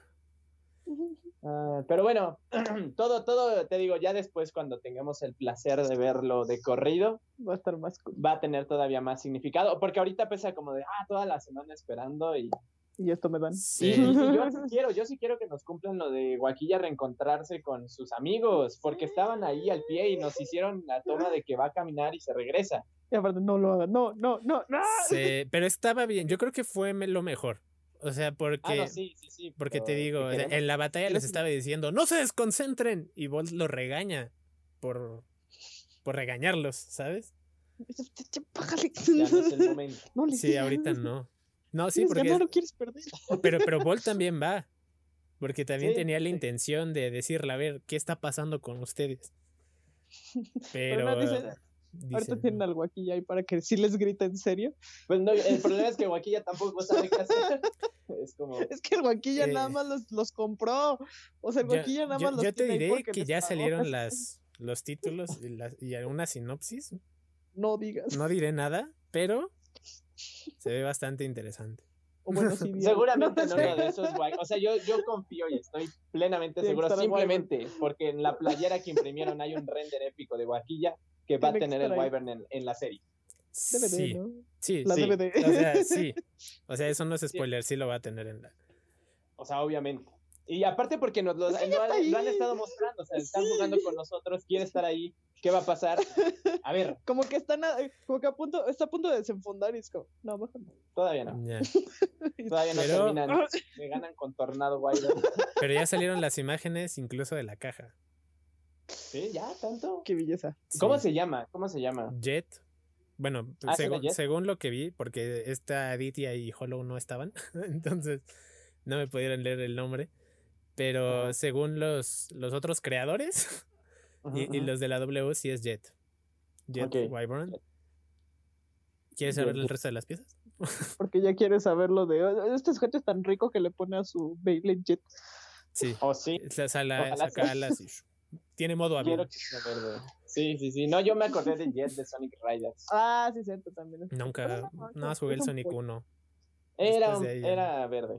Pero bueno, todo, te digo, ya después cuando tengamos el placer de verlo de corrido, va a estar más cool. Va a tener todavía más significado, porque ahorita pesa como de, toda la semana esperando y esto me dan. Sí, yo sí quiero que nos cumplan lo de Guaquilla reencontrarse con sus amigos, porque estaban ahí al pie y nos hicieron la toma de que va a caminar y se regresa. Y aparte, no lo hagan, no. Sí, pero estaba bien, yo creo que fue lo mejor. O sea, porque, sí, porque te digo, en la batalla les estaba diciendo, ¡no se desconcentren! Y Bolt lo regaña por regañarlos, ¿sabes? Ya no es el momento. Sí, ahorita no. No, sí, porque... No lo quieres perder. Pero Bolt también va. Porque también tenía la intención de decirle, a ver, ¿qué está pasando con ustedes? Pero... ahorita tienen al Guaquilla ahí para que sí les grite en serio. Pues no, el problema es que Guaquilla tampoco sabe qué hacer. Es que el Guaquilla nada más los compró. O sea, el Guaquilla nada más los yo te diré que ya pagó. Salieron los títulos y alguna sinopsis. No digas. No diré nada, pero se ve bastante interesante. O bueno, sí, seguramente en uno de esos o sea, yo confío y estoy plenamente seguro, simplemente porque en la playera que imprimieron hay un render épico de Guaquilla que va a tener el Wyvern en la serie. DVD, sí, ¿no? Sí, la sí. DVD. O sea, sí. O sea, eso no es spoiler, sí lo va a tener en la... O sea, obviamente. Y aparte porque nos lo han estado mostrando, o sea, están jugando con nosotros, quiere estar ahí, ¿qué va a pasar? A ver. Como que está a punto de desenfundar y es como, no, mejor no. Todavía no. Yeah. Todavía no terminan, me ganan con Tornado Wyvern. Pero ya salieron las imágenes incluso de la caja. Sí, ya, tanto. Qué belleza. Sí. ¿Cómo se llama? Jet. Bueno, según lo que vi, porque esta Aditya y Hollow no estaban, entonces no me pudieron leer el nombre. Pero según los otros creadores y los de la W, sí es Jet. Jet Wyvern. ¿Quieres saber el resto de las piezas? Porque ya quieres saber lo de... Este sujeto es tan rico que le pone a su Beyblade Jet. Sí. Sí. Saca alas y... Tiene modo avión. Quiero que sea verde. Sí. No, yo me acordé de Jet de Sonic Riders. Sí, cierto, también. Nunca... No, jugué el Sonic 1. Era verde.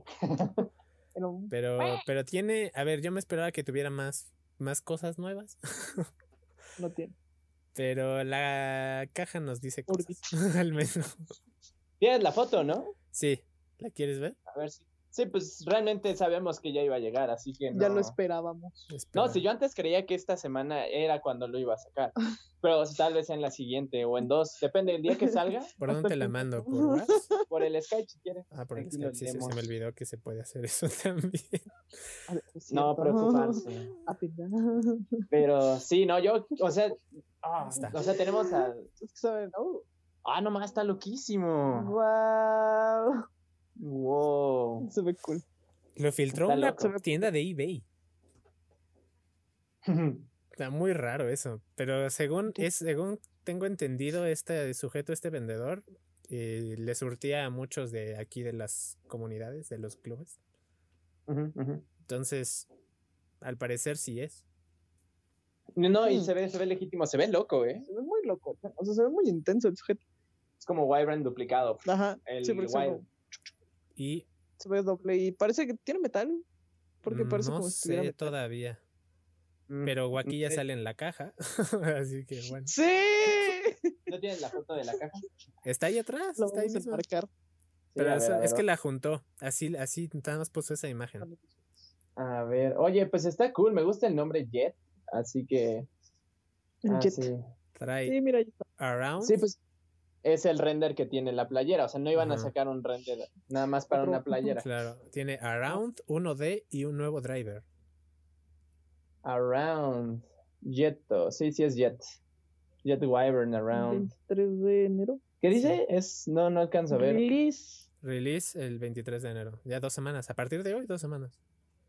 Pero tiene... A ver, yo me esperaba que tuviera más cosas nuevas. No tiene. Pero la caja nos dice cosas. Al menos. Tienes la foto, ¿no? Sí. ¿La quieres ver? A ver si... Sí, pues realmente sabemos que ya iba a llegar, así que no. Ya lo esperábamos. No, si yo antes creía que esta semana era cuando lo iba a sacar. Pero tal vez en la siguiente o en 2. Depende del día que salga. ¿Por dónde te la mando? ¿Por WhatsApp? Por el Skype, si quieres. Por el Skype, sí, se me olvidó que se puede hacer eso también. No preocuparse. Pero sí, no, yo, o sea, tenemos a... nomás está loquísimo. Wow. Se ve cool. Lo filtró una tienda de eBay. Está muy raro eso. Pero según tengo entendido, este sujeto, este vendedor, le surtía a muchos de aquí de las comunidades, de los clubes. Entonces, al parecer sí es. No, y se ve legítimo, se ve loco, Se ve muy loco. O sea, se ve muy intenso el sujeto. Es como Wyvern duplicado. Ajá. El Wyvern. Y se ve doble y parece que tiene metal. Porque parece no como si sé todavía. Pero Wacky ya sale en la caja. Así que bueno. ¡Sí! ¿No tienes la foto de la caja? Está ahí atrás. Lo está ahí mismo. Marcar. Pero es que la juntó. Así nada más puso esa imagen. A ver. Oye, pues está cool. Me gusta el nombre Jet. Así que. Jet. Sí. Trae sí, mira, Around. Sí, pues. Es el render que tiene la playera, o sea, no iban a sacar un render nada más para una playera. Claro, tiene Around, 1D y un nuevo driver. Around, Jetto, sí es Jet. Jet Wyvern Around. 23 de enero. ¿Qué dice? No alcanzo a ver. Release el 23 de enero, ya 2 semanas, a partir de hoy 2 semanas.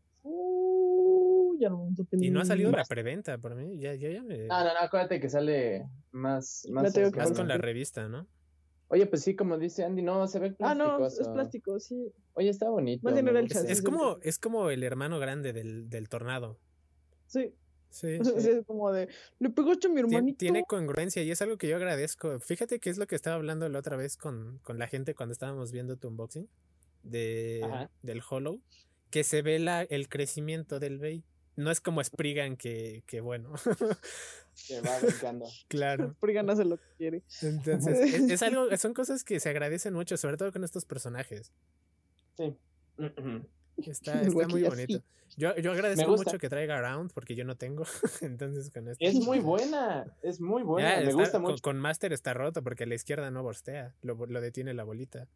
Ya no y no ha salido la preventa por mí, ya me... No, acuérdate que sale más con la revista, ¿no? Oye, pues sí, como dice Andy, no, se ve plástico. No, es plástico, sí. Oye, está bonito. Es como el hermano grande del Tornado. Sí. Sí. Es como de, le pegaste a mi hermanito. Tiene congruencia y es algo que yo agradezco. Fíjate que es lo que estaba hablando la otra vez con la gente cuando estábamos viendo tu unboxing del Hollow, que se ve el crecimiento del Bey. No es como Spriggan que bueno. Que va brincando. Claro. Spriggan hace lo que quiere. Entonces, es algo, son cosas que se agradecen mucho, sobre todo con estos personajes. Sí. Está muy bonito. Yo agradezco mucho que traiga Around porque yo no tengo. Entonces con esto. Es muy buena. Me gusta mucho. Con Master está roto porque a la izquierda no borstea. Lo detiene la bolita.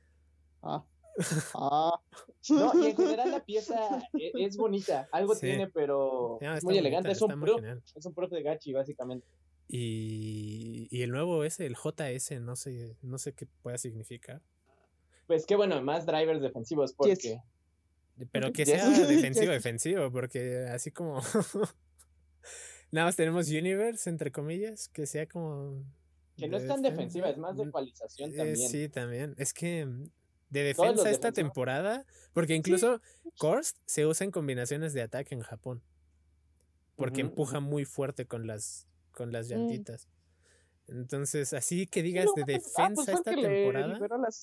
No, y en general la pieza es bonita. Algo tiene, pero es muy elegante. Es un proof de gachi, básicamente. Y el nuevo el JS, no sé qué pueda significar. Pues qué bueno, más drivers defensivos, porque... Pero que sea defensivo, porque así como... Nada más tenemos Universe, entre comillas, que sea como... Que no es tan defensiva, es más de ecualización también. Sí, también. Es que de defensa esta temporada, porque incluso Korst se usa en combinaciones de ataque en Japón. Porque empuja muy fuerte con las llantitas. Entonces, así que digas de defensa esta temporada...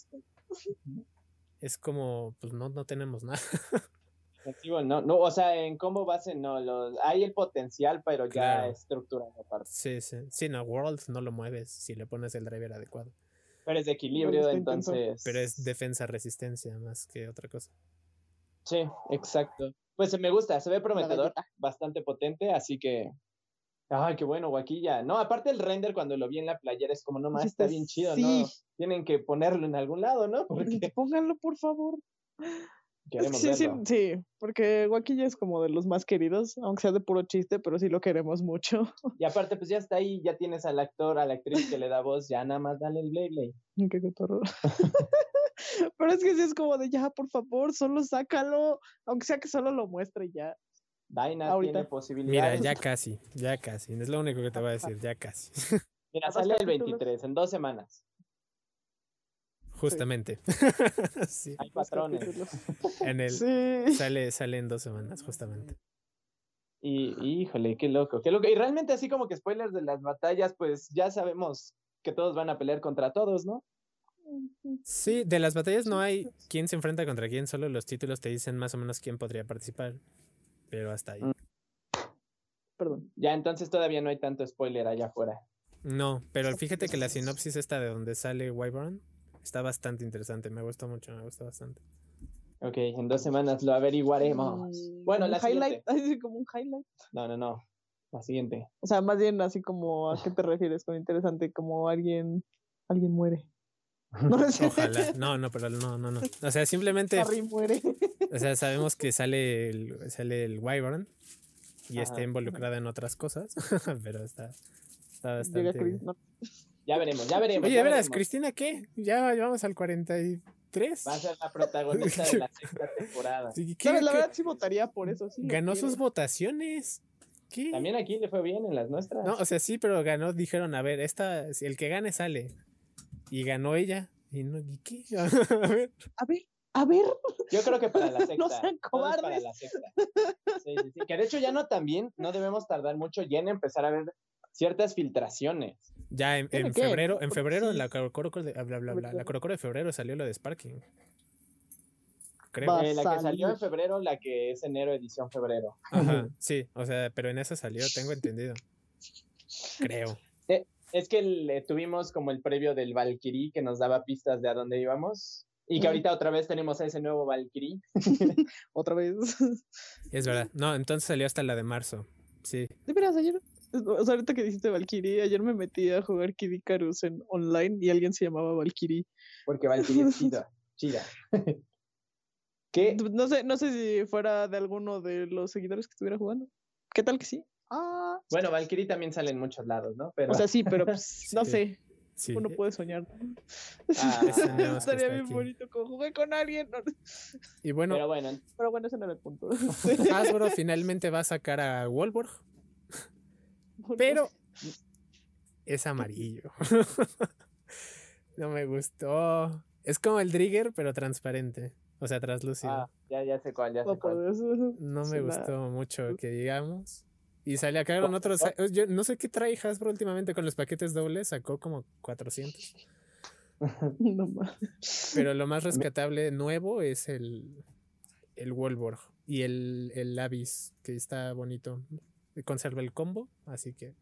Es como, pues no tenemos nada. No, o sea, en combo base no, hay el potencial, pero ya estructura aparte. Sí, no, World no lo mueves si le pones el driver adecuado. Pero es de equilibrio, entonces... Pero es defensa-resistencia más que otra cosa. Sí, exacto. Pues me gusta, se ve prometedor, bastante potente, así que... Ay, qué bueno, Guaquilla. No, aparte el render cuando lo vi en la playera es como, no más, está bien chido, ¿no? Tienen que ponerlo en algún lado, ¿no? Pónganlo, por favor. Queremos sí, verlo. sí, porque Wacky ya es como de los más queridos, aunque sea de puro chiste, pero sí lo queremos mucho. Y aparte, pues ya está ahí, ya tienes al actor, a la actriz que le da voz, ya nada más dale el Blade. Qué cotorro. Pero es que sí es como de ya, por favor, solo sácalo, aunque sea que solo lo muestre ya. Dinah Ahorita. tiene posibilidades. Mira, ya casi. Es lo único que te voy a decir, ya casi. Mira, sale el 23, en 2 semanas. Justamente. Sí. Hay patrones. Sí. Sale en 2 semanas, justamente. Y híjole, qué loco. Y realmente así como que spoilers de las batallas, pues ya sabemos que todos van a pelear contra todos, ¿no? Sí, de las batallas no hay quién se enfrenta contra quién, solo los títulos te dicen más o menos quién podría participar, pero hasta ahí. Perdón. Ya entonces todavía no hay tanto spoiler allá afuera. No, pero fíjate que la sinopsis esta de donde sale Wyvern está bastante interesante, me gusta mucho, me gusta bastante. Ok, en 2 semanas lo averiguaremos. Bueno, la highlight, así como un highlight. No, la siguiente. O sea, más bien así como, ¿a qué te refieres con interesante? Como alguien muere. No, ojalá. No, pero no. O sea, simplemente. Harry muere. O sea, sabemos que sale el Wyvern y está involucrada en otras cosas, pero está bastante. Ya veremos. Oye, de veras, ¿Cristina qué? Ya vamos al 43. Va a ser la protagonista de la 6ª temporada. Sí, ¿sabes? La verdad sí votaría por eso. Sí, ganó sus votaciones. ¿Qué? También aquí le fue bien en las nuestras. No, o sea, sí, pero ganó, dijeron, a ver, el que gane sale. Y ganó ella. ¿Y qué? A ver. Yo creo que para la 6ª. No sean cobardes. Para la 6ª. Sí. Que de hecho ya no debemos tardar mucho ya en empezar a ver ciertas filtraciones. Ya en febrero, sí. la Corocoro de febrero salió lo de Sparking. Creo. La que salió en febrero, la que es enero, edición febrero. Ajá, sí, o sea, pero en esa salió, tengo entendido. Creo. Es que tuvimos como el previo del Valkyrie que nos daba pistas de a dónde íbamos. Y que ahorita otra vez tenemos a ese nuevo Valkyrie. Otra vez. Es verdad. No, entonces salió hasta la de marzo. Sí. De veras, ayer. O sea, ahorita que dijiste Valkyrie, ayer me metí a jugar Kid Icarus en online y alguien se llamaba Valkyrie. Porque Valkyrie es chida. ¿Qué? No sé si fuera de alguno de los seguidores que estuviera jugando. ¿Qué tal que sí? Bueno, Valkyrie también sale en muchos lados, ¿no? Pero... O sea, sí, pero pues, sí. no sé. Sí. Uno puede soñar. Estaría bien bonito como jugué con alguien. Y bueno, pero bueno, ese no era el punto. Hasbro finalmente va a sacar a Wolborg. Pero es amarillo. No me gustó. Es como el Trigger, pero transparente. O sea, translúcido. Ya sé cuál. No me gustó mucho, que digamos. Y sale acá con otros. Yo no sé qué trae Hasbro últimamente con los paquetes dobles. Sacó como 400. No más. Pero lo más rescatable nuevo es el Wolborg. Y el Abyss, que está bonito. Conserva el combo, así que.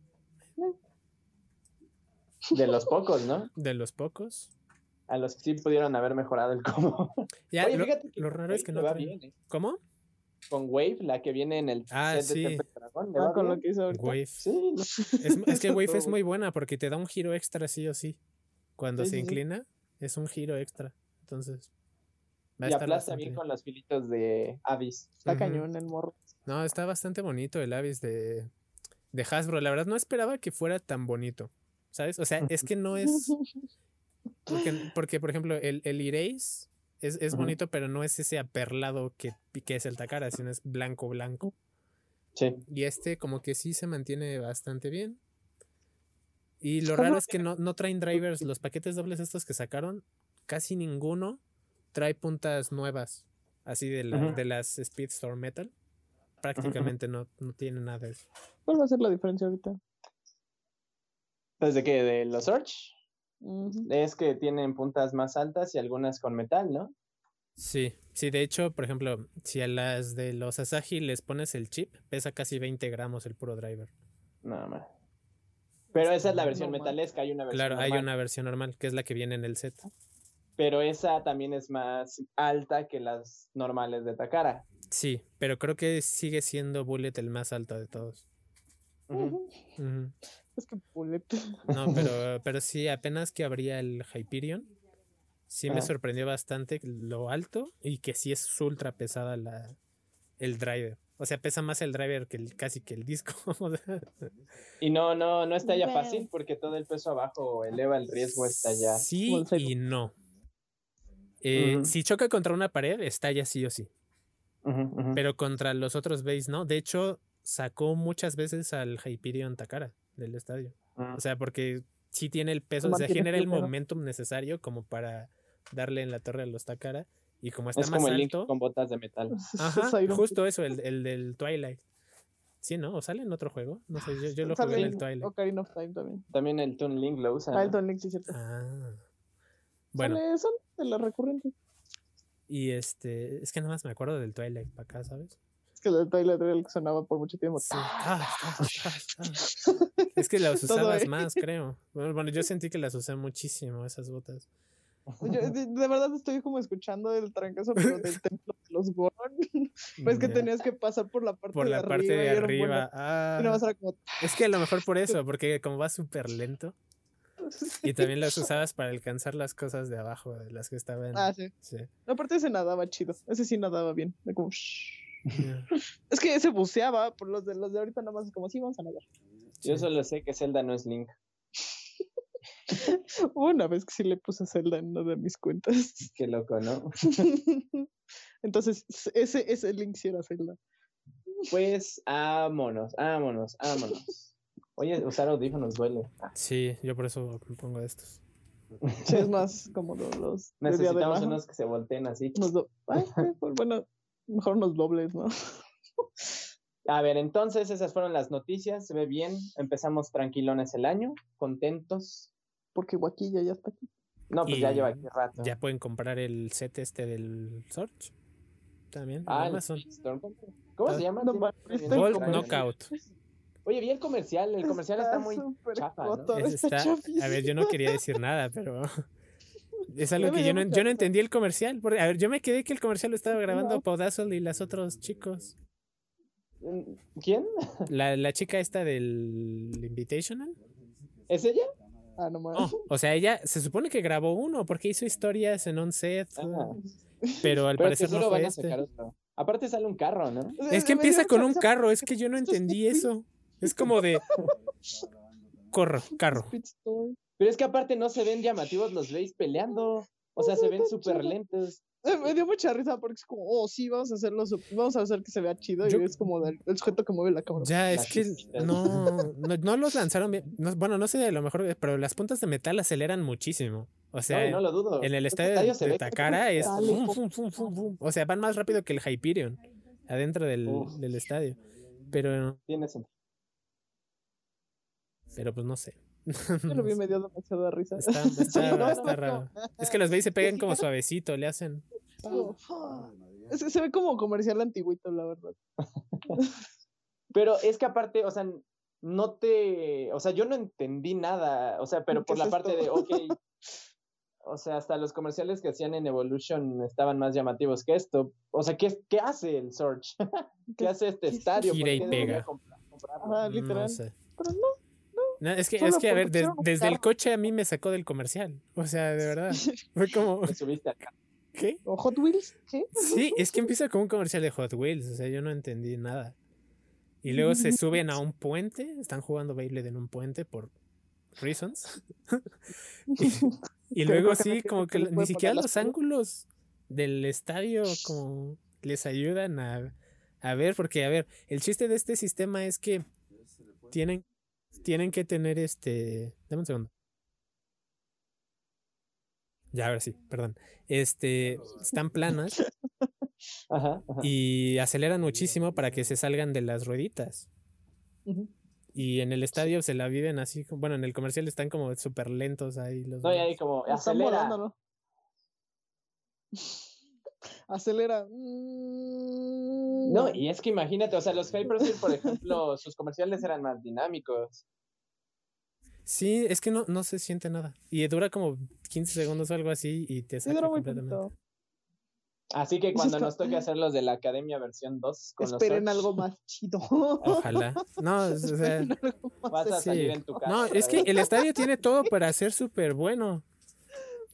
De los pocos, ¿no? De los pocos. A los que sí pudieron haber mejorado el combo. Ya, oye, fíjate que lo raro es que no va bien, ¿eh? ¿Cómo? Con Wave, la que viene en el set sí. de Tempest Dragon. Con lo que hizo ahorita. Wave. Sí. Es que Wave es muy buena porque te da un giro extra sí o sí. Cuando se inclina, es un giro extra. Entonces. Y aplasta bien con los filitos de Abyss. Está cañón el morro. No, está bastante bonito el Abyss de Hasbro. La verdad no esperaba que fuera tan bonito. ¿Sabes? O sea, es que no es. Porque por ejemplo, el Erase es bonito, pero no es ese aperlado que es el Takara, sino es blanco. Sí. Y como que sí se mantiene bastante bien. Y lo raro es que no traen drivers. Los paquetes dobles estos que sacaron, casi ninguno trae puntas nuevas. Así de las Speedstorm Metal. Prácticamente no tiene nada de eso. ¿Cuál va a ser la diferencia ahorita? ¿Desde qué? ¿De los Surge? Es que tienen puntas más altas y algunas con metal, ¿no? Sí, de hecho, por ejemplo, si a las de los Asahi les pones el chip, pesa casi 20 gramos el puro driver. Nada más. Pero esa es la versión metalesca, hay una versión normal. Hay una versión normal, que es la que viene en el set. Pero esa también es más alta que las normales de Takara. Sí, pero creo que sigue siendo Bullet el más alto de todos. Es que Bullet. No, pero sí, apenas que abría el Hyperion, sí me sorprendió bastante lo alto y que sí es ultra pesada el driver. O sea, pesa más el driver que casi que el disco. Y no estalla fácil porque todo el peso abajo eleva el riesgo de estallar. Sí y no. Si choca contra una pared, estalla sí o sí. Pero contra los otros bass no. De hecho, sacó muchas veces al Hyperion Takara del estadio. O sea, porque sí tiene el peso, o sea, genera el momentum necesario como para darle en la torre a los Takara. Y como está es más como el alto. Link con botas de metal. Ajá, justo eso, el del Twilight. Sí, ¿no? ¿O sale en otro juego? No sé, yo lo jugué en el Twilight. Ocarina of Time también. También el Toon Link lo usa. El Toon Link, sí, cierto. Bueno. Son de las recurrentes. Y es que nada más me acuerdo del Twilight para acá, ¿sabes? Es que el Twilight era el que sonaba por mucho tiempo. Sí. Es que las usabas más, creo. Bueno, yo sentí que las usé muchísimo, esas botas. Yo, de verdad estoy como escuchando el trancazo, pero del templo de los Goron. Pues que tenías que pasar por la parte de arriba. Por la parte de arriba. Y no vas a como... Es que a lo mejor por eso, porque como va súper lento. Y también las usabas para alcanzar las cosas de abajo, de las que estaban. Sí. Aparte ese nadaba chido. Ese sí nadaba bien. Como... Es que ese buceaba, por los de ahorita nada más como, sí, vamos a nadar. Yo solo sé que Zelda no es Link. Una vez que sí le puse Zelda en una de mis cuentas. Qué loco, ¿no? Entonces, ese Link sí era Zelda. Pues, vámonos. Oye, usar audífonos duele. Sí, yo por eso me pongo estos. Sí, es más cómodo los... Necesitamos unos que se volteen así. Bueno, mejor unos dobles, ¿no? A ver, entonces esas fueron las noticias. Se ve bien. Empezamos tranquilones el año, contentos. Porque Guaquilla ya está aquí. No, pues ya lleva aquí rato. Ya pueden comprar el set del Surge. También. Amazon. ¿Cómo se llama? Bolt Knockout. Oye, vi el comercial. El comercial está muy chafa, ¿no? A ver, yo no quería decir nada, pero... Es algo que yo no entendí el comercial. Porque, a ver, yo me quedé que el comercial lo estaba grabando Podazzle y los otros chicos. ¿Quién? La chica esta del Invitational. ¿Es ella? No más. O sea, ella se supone que grabó uno porque hizo historias en un set. Pero al parecer no fue Aparte sale un carro, ¿no? Es que empieza con un carro. Es que yo no entendí eso. Es como de... Carro. Pero es que aparte no se ven llamativos los Blaze peleando. O sea, se ven súper lentos. Me dio mucha risa porque es como, sí, vamos a hacer que se vea chido. Y es como el sujeto que mueve la cámara. Ya, es que no los lanzaron bien. Bueno, no sé, a lo mejor, pero las puntas de metal aceleran muchísimo. O sea, no lo dudo. En el estadio de Takara es... O sea, van más rápido que el Hyperion adentro del estadio. Pero... Tiene sentido. Pero pues no sé. Yo lo vi, me dio demasiada risa. Está raro. Es que los veis se pegan como suavecito, le hacen. Se ve como comercial antiguito, la verdad. Pero es que aparte, o sea, yo no entendí nada, o sea, pero por la parte de, o sea, hasta los comerciales que hacían en Evolution estaban más llamativos que esto. O sea, ¿qué hace el Surge? ¿Qué hace este estadio? Gira y pega. Literal. No sé. Pero no, es que a ver, desde el coche a mí me sacó del comercial. O sea, de verdad. Fue como... ¿Te subiste acá? ¿Qué? ¿O Hot Wheels? ¿Qué? Sí, es que empieza como un comercial de Hot Wheels. O sea, yo no entendí nada. Y luego se suben a un puente. Están jugando Beyblade en un puente por reasons. y luego sí, como que ni siquiera los ángulos del estadio como les ayudan a ver. Porque, a ver, el chiste de este sistema es que tienen que tener Dame un segundo. Ya, ahora sí, perdón. Están planas. Ajá. Y aceleran muchísimo para que se salgan de las rueditas. Y en el estadio se la viven así. Bueno, en el comercial están como súper lentos ahí. No, y ahí como acelera. Acelera. No, y es que imagínate, o sea, los Hypersteel, por ejemplo, sus comerciales eran más dinámicos. Sí, es que no se siente nada. Y dura como 15 segundos o algo así y te saca completamente. Así que cuando nos toque hacer los de la Academia versión 2 con esperen algo más chido. Ojalá. No, o sea, vas a salir en tu casa. No, es que el estadio tiene todo para ser súper bueno.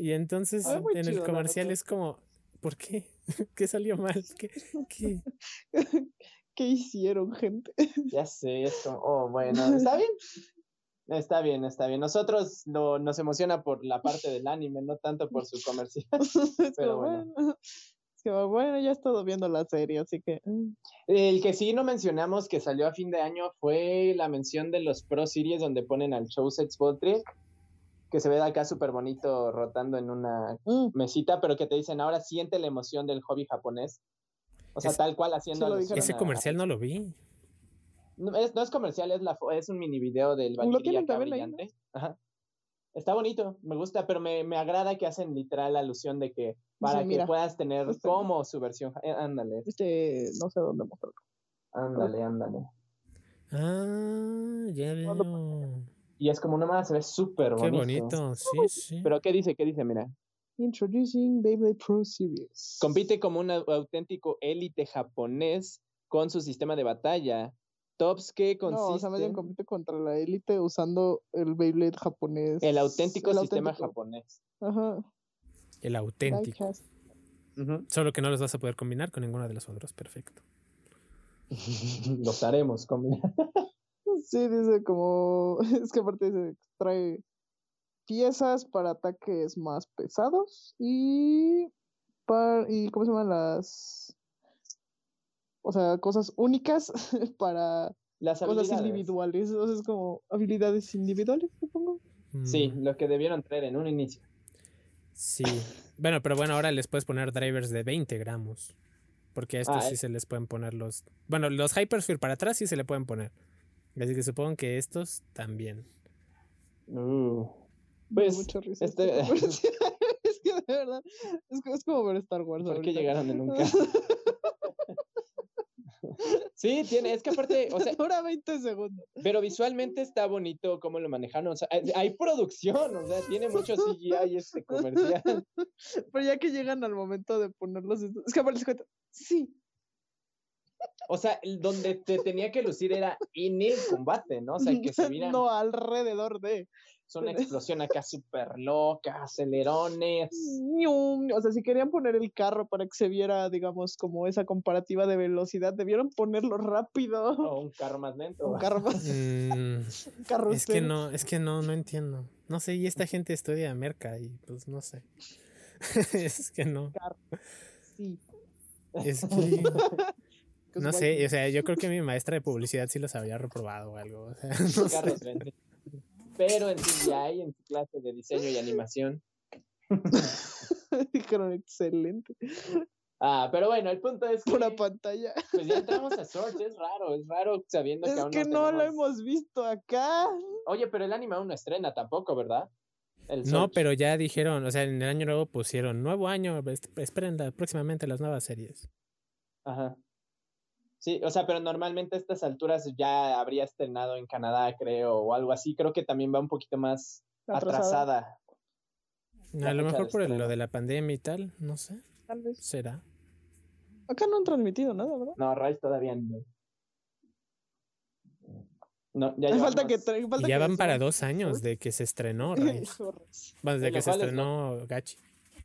Y entonces en el comercial es como, ¿por qué? ¿Qué salió mal? ¿Qué? ¿Qué hicieron, gente? Ya sé, es como, bueno, ¿está bien? Está bien. Nosotros nos emociona por la parte del anime, no tanto por su comercial. Pero bueno, ya he estado viendo la serie, así que... El que sí no mencionamos que salió a fin de año fue la mención de los Pro Series donde ponen al Chousei Voltriek, que se ve de acá súper bonito rotando en una mesita, pero que te dicen, ahora siente la emoción del hobby japonés. O sea, tal cual haciendo... Ese comercial no lo vi. No es comercial, es un mini video del Valkyria acá brillante. ¿No? Ajá. Está bonito, me gusta, pero me agrada que hacen literal alusión de que para que puedas tener como su versión. Ándale. No sé dónde mostrarlo. Ándale. Ah, ya veo. Y es como nomás se ve súper bonito. Qué bonito, sí. Pero ¿qué dice? Mira. Introducing Beyblade Pro Series. Compite como un auténtico élite japonés con su sistema de batalla. Tops que consiste... No, o sea, más bien compite contra la élite usando el Beyblade japonés. El auténtico sistema japonés. Ajá. El auténtico. Solo que no los vas a poder combinar con ninguno de los otros. Perfecto. Los haremos combinar. Sí, dice como... Es que aparte dice, trae piezas para ataques más pesados y ¿cómo se llaman las...? O sea, cosas únicas para las cosas individuales. O sea, es como habilidades individuales, supongo. Sí, lo que debieron traer en un inicio. Sí. Bueno, pero ahora les puedes poner drivers de 20 gramos. Porque a estos sí se les pueden poner los... Bueno, los Hypersphere para atrás sí se le pueden poner. Así que supongo que estos también. Pues... Mucha risa. Es que de verdad... Es como ver Star Wars. ¿Por qué llegaron en un carro? Sí, es que aparte, o sea, dura 20 segundos. Pero visualmente está bonito cómo lo manejaron, o sea, hay producción, o sea, tiene mucho CGI este comercial. Pero ya que llegan al momento de ponerlos, es que aparte se cuenta, sí. O sea, donde te tenía que lucir era en el combate, ¿no? O sea, que se vieran... No, alrededor de... Es una explosión acá súper loca, acelerones. O sea, si querían poner el carro para que se viera, digamos, como esa comparativa de velocidad, debieron ponerlo rápido. O un carro más lento. Un carro más... Es que no entiendo. No sé, y esta gente estudia merca y pues no sé. Es que no. Sí. Es que... No sé, o sea, yo creo que mi maestra de publicidad sí los habría reprobado o algo. O sea, no sé. Pero en CGI, en su clase de diseño y animación. Dijeron excelente. Pero bueno, el punto es que... Pura pantalla. Pues ya entramos a Swords, es raro sabiendo que aún no tenemos... no lo hemos visto acá. Oye, pero el anime aún no estrena tampoco, ¿verdad? No, pero ya dijeron, o sea, en el año nuevo pusieron nuevo año, esperen próximamente las nuevas series. Ajá. Sí, o sea, pero normalmente a estas alturas ya habría estrenado en Canadá, creo, o algo así. Creo que también va un poquito más atrasada. A lo mejor por lo de la pandemia y tal, no sé. Tal vez. ¿Será? Acá no han transmitido nada, ¿verdad? No, Rise todavía no. No, ya falta y ya van para 2 años de que se estrenó Rise. Bueno, desde que se estrenó Gachi.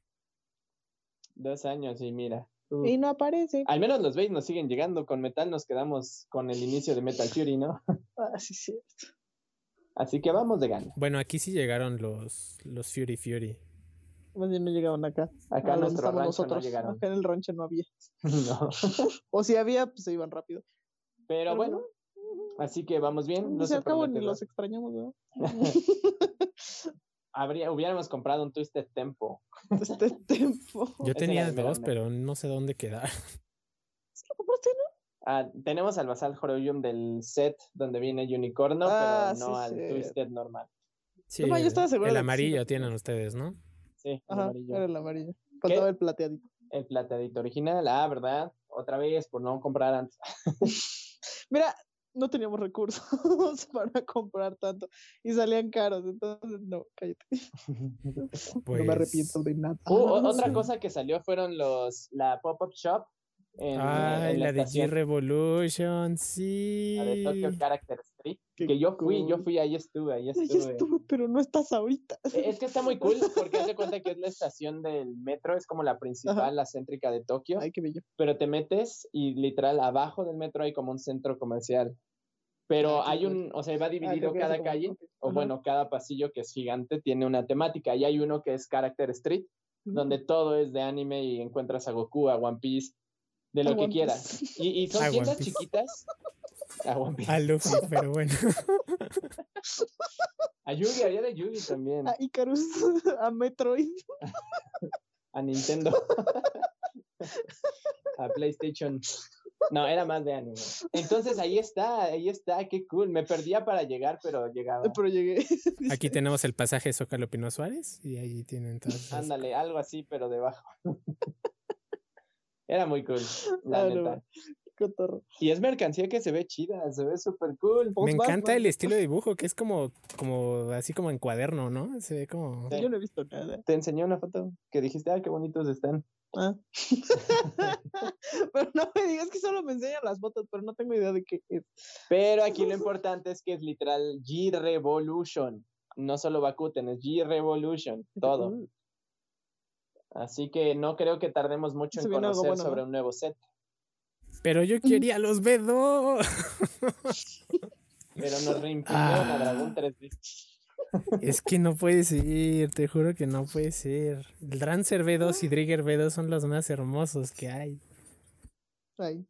2 años, y mira. Y no aparece. Al menos los Bates nos siguen llegando. Con Metal nos quedamos con el inicio de Metal Fury, ¿no? Sí, cierto. Así que vamos de gana. Bueno, aquí sí llegaron los Fury. Más bien no llegaron acá. Acá en nuestro rancho nosotros. No llegaron. Acá en el rancho no había. No. O si había, pues se iban rápido. Pero bueno, así que vamos bien. No se acabó ni los extrañamos, ¿no? Hubiéramos comprado un Twisted Tempo. Yo tenía 2, pero no sé dónde quedar. ¿Lo compraste, no? Tenemos al Basal Horoyum del set donde viene Unicorno, pero no al Twisted normal. Sí, yo estaba seguro el amarillo tienen ustedes, ¿no? Sí, el amarillo. Era el amarillo. Faltaba el plateadito. El plateadito original, ¿verdad? Otra vez, por no comprar antes. Mira, no teníamos recursos para comprar tanto y salían caros, entonces no, cállate. Pues... No me arrepiento de nada. Otra cosa que salió fueron la Pop-Up Shop, la de G-Revolution, sí. La de Tokyo Character Street. Que yo fui, ahí estuve. Ahí estuve, pero no estás ahorita. Es que está muy cool porque te cuenta que es la estación del metro, es como la principal, ajá, la céntrica de Tokio. Ay, qué bello. Pero te metes y literal abajo del metro hay como un centro comercial. Pero hay o sea, va dividido cada calle, o bueno, cada pasillo que es gigante tiene una temática. Y hay uno que es Character Street, donde todo es de anime y encuentras a Goku, a One Piece, de lo que quieras. Y son tiendas chiquitas. A One Piece. A Luffy, pero bueno. A Yugi, había de Yugi también. A Icarus, a Metroid. A Nintendo. A PlayStation. No, era más de anime. Entonces ahí está, qué cool. Me perdía para llegar, pero llegaba. Pero llegué. Aquí tenemos el pasaje Zócalo Pino Suárez y ahí tienen todas. Ándale, algo así, pero debajo. Era muy cool, la neta. Cotorro. Y es mercancía que se ve chida, se ve súper cool. Me encanta el estilo de dibujo, que es como así como en cuaderno, ¿no? Se ve como... Sí, yo no he visto nada. Te enseñé una foto que dijiste, qué bonitos están. Pero no me digas que solo me enseñan las fotos, pero no tengo idea de qué es. Pero aquí lo importante es que es literal G-Revolution. No solo Bakuten, es G-Revolution, todo. Así que no creo que tardemos mucho en conocer sobre un nuevo set. Pero yo quería los B2. Pero nos reimprimieron a Dragón 3D. Es que no puede ser, te juro que no puede ser. El Drancer B2 y Drigger B2 son los más hermosos que hay. Ay.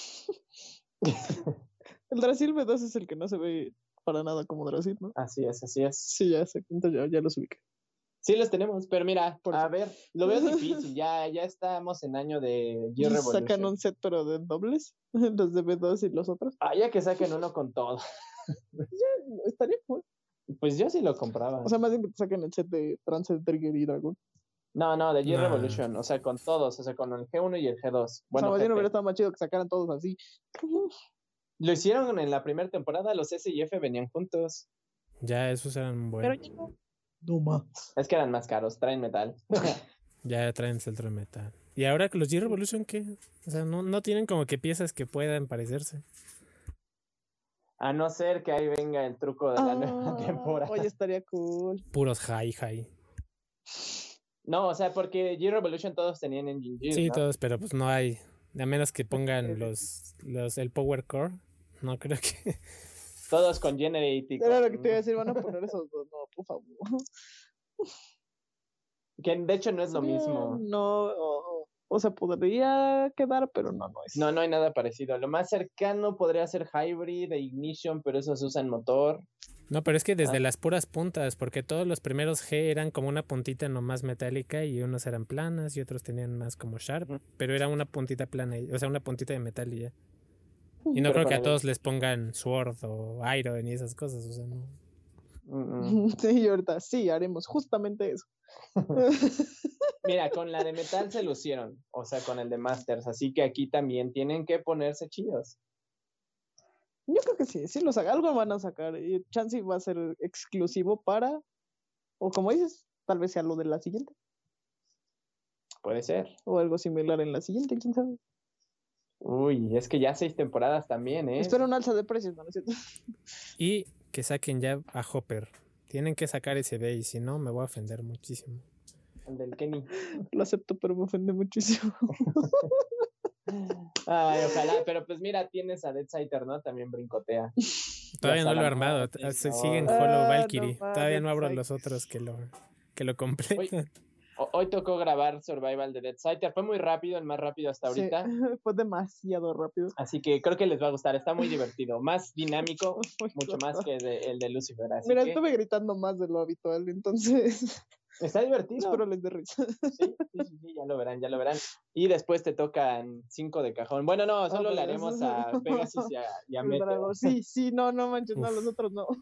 El Drasil B2 es el que no se ve para nada como Drasil, ¿no? Así es. Sí, ya sé, ya los ubiqué. Sí los tenemos, pero mira, a ver, lo veo difícil, ya estamos en año de Gear Revolution. ¿Sacan un set pero de dobles? Los de B2 y los otros. Ya que saquen uno con todo. Ya, estaría cool. Pues yo sí lo compraba. O sea, más bien que te saquen el set de Transit, Trigger y Dragon. No, de Gear Revolution, o sea, con todos, o sea, con el G1 y el G2. Bueno, más bien hubiera estado más chido que sacaran todos así. Lo hicieron en la primera temporada, los S y F venían juntos. Ya, esos eran buenos. Pero no más. Es que eran más caros, traen metal. Ya traen centro de metal. ¿Y ahora los G-Revolution qué? O sea, no tienen como que piezas que puedan parecerse. A no ser que ahí venga el truco de la nueva temporada. Oye, estaría cool. Puros high. No, o sea, porque G-Revolution todos tenían Engine G, sí, ¿no? todos, pero pues no hay. A menos que pongan el Power Core. No creo que... Todos con Generate. Era lo que te iba a decir, van a poner esos dos. No, por favor. Que de hecho no es lo mismo. No, o sea, podría quedar, pero no es. No hay nada parecido. Lo más cercano podría ser Hybrid e Ignition, pero esos usan motor. No, pero es que desde las puras puntas, porque todos los primeros G eran como una puntita nomás metálica y unos eran planas y otros tenían más como Sharp, pero era una puntita plana, o sea, una puntita de metal y ya. Y no creo que a todos les pongan Sword o Iron y esas cosas, o sea, no. Sí, ahorita sí, haremos justamente eso. Mira, con la de metal se lucieron, o sea, con el de Masters, así que aquí también tienen que ponerse chidos. Yo creo que sí los haga, algo van a sacar y chance va a ser exclusivo para, o como dices, tal vez sea lo de la siguiente. Puede ser. O algo similar en la siguiente, quién sabe. Uy, es que ya 6 temporadas también, ¿eh? Espero un alza de precios, ¿no es cierto? Y que saquen ya a Hopper. Tienen que sacar ese B y si no me voy a ofender muchísimo. El del Kenny. Lo acepto, pero me ofende muchísimo. Ay, ojalá, pero pues mira, tienes a Dead Sider, ¿no? También brincotea. Todavía no lo he armado, se siguen Hollow Valkyrie. Todavía no abro los otros que lo completan. Hoy tocó grabar Survival de Dead Sider. Fue muy rápido, el más rápido hasta ahorita. Sí, fue demasiado rápido. Así que creo que les va a gustar. Está muy divertido. Más dinámico, mucho más que el de Lucifer. Así mira, estuve gritando más de lo habitual, entonces... Está divertido. Espero les dé risa. Sí, ya lo verán. Y después te tocan 5 de cajón. Bueno, no, solo le haremos a Pegasus y a Meteo. Sí, no manches, no, los otros no.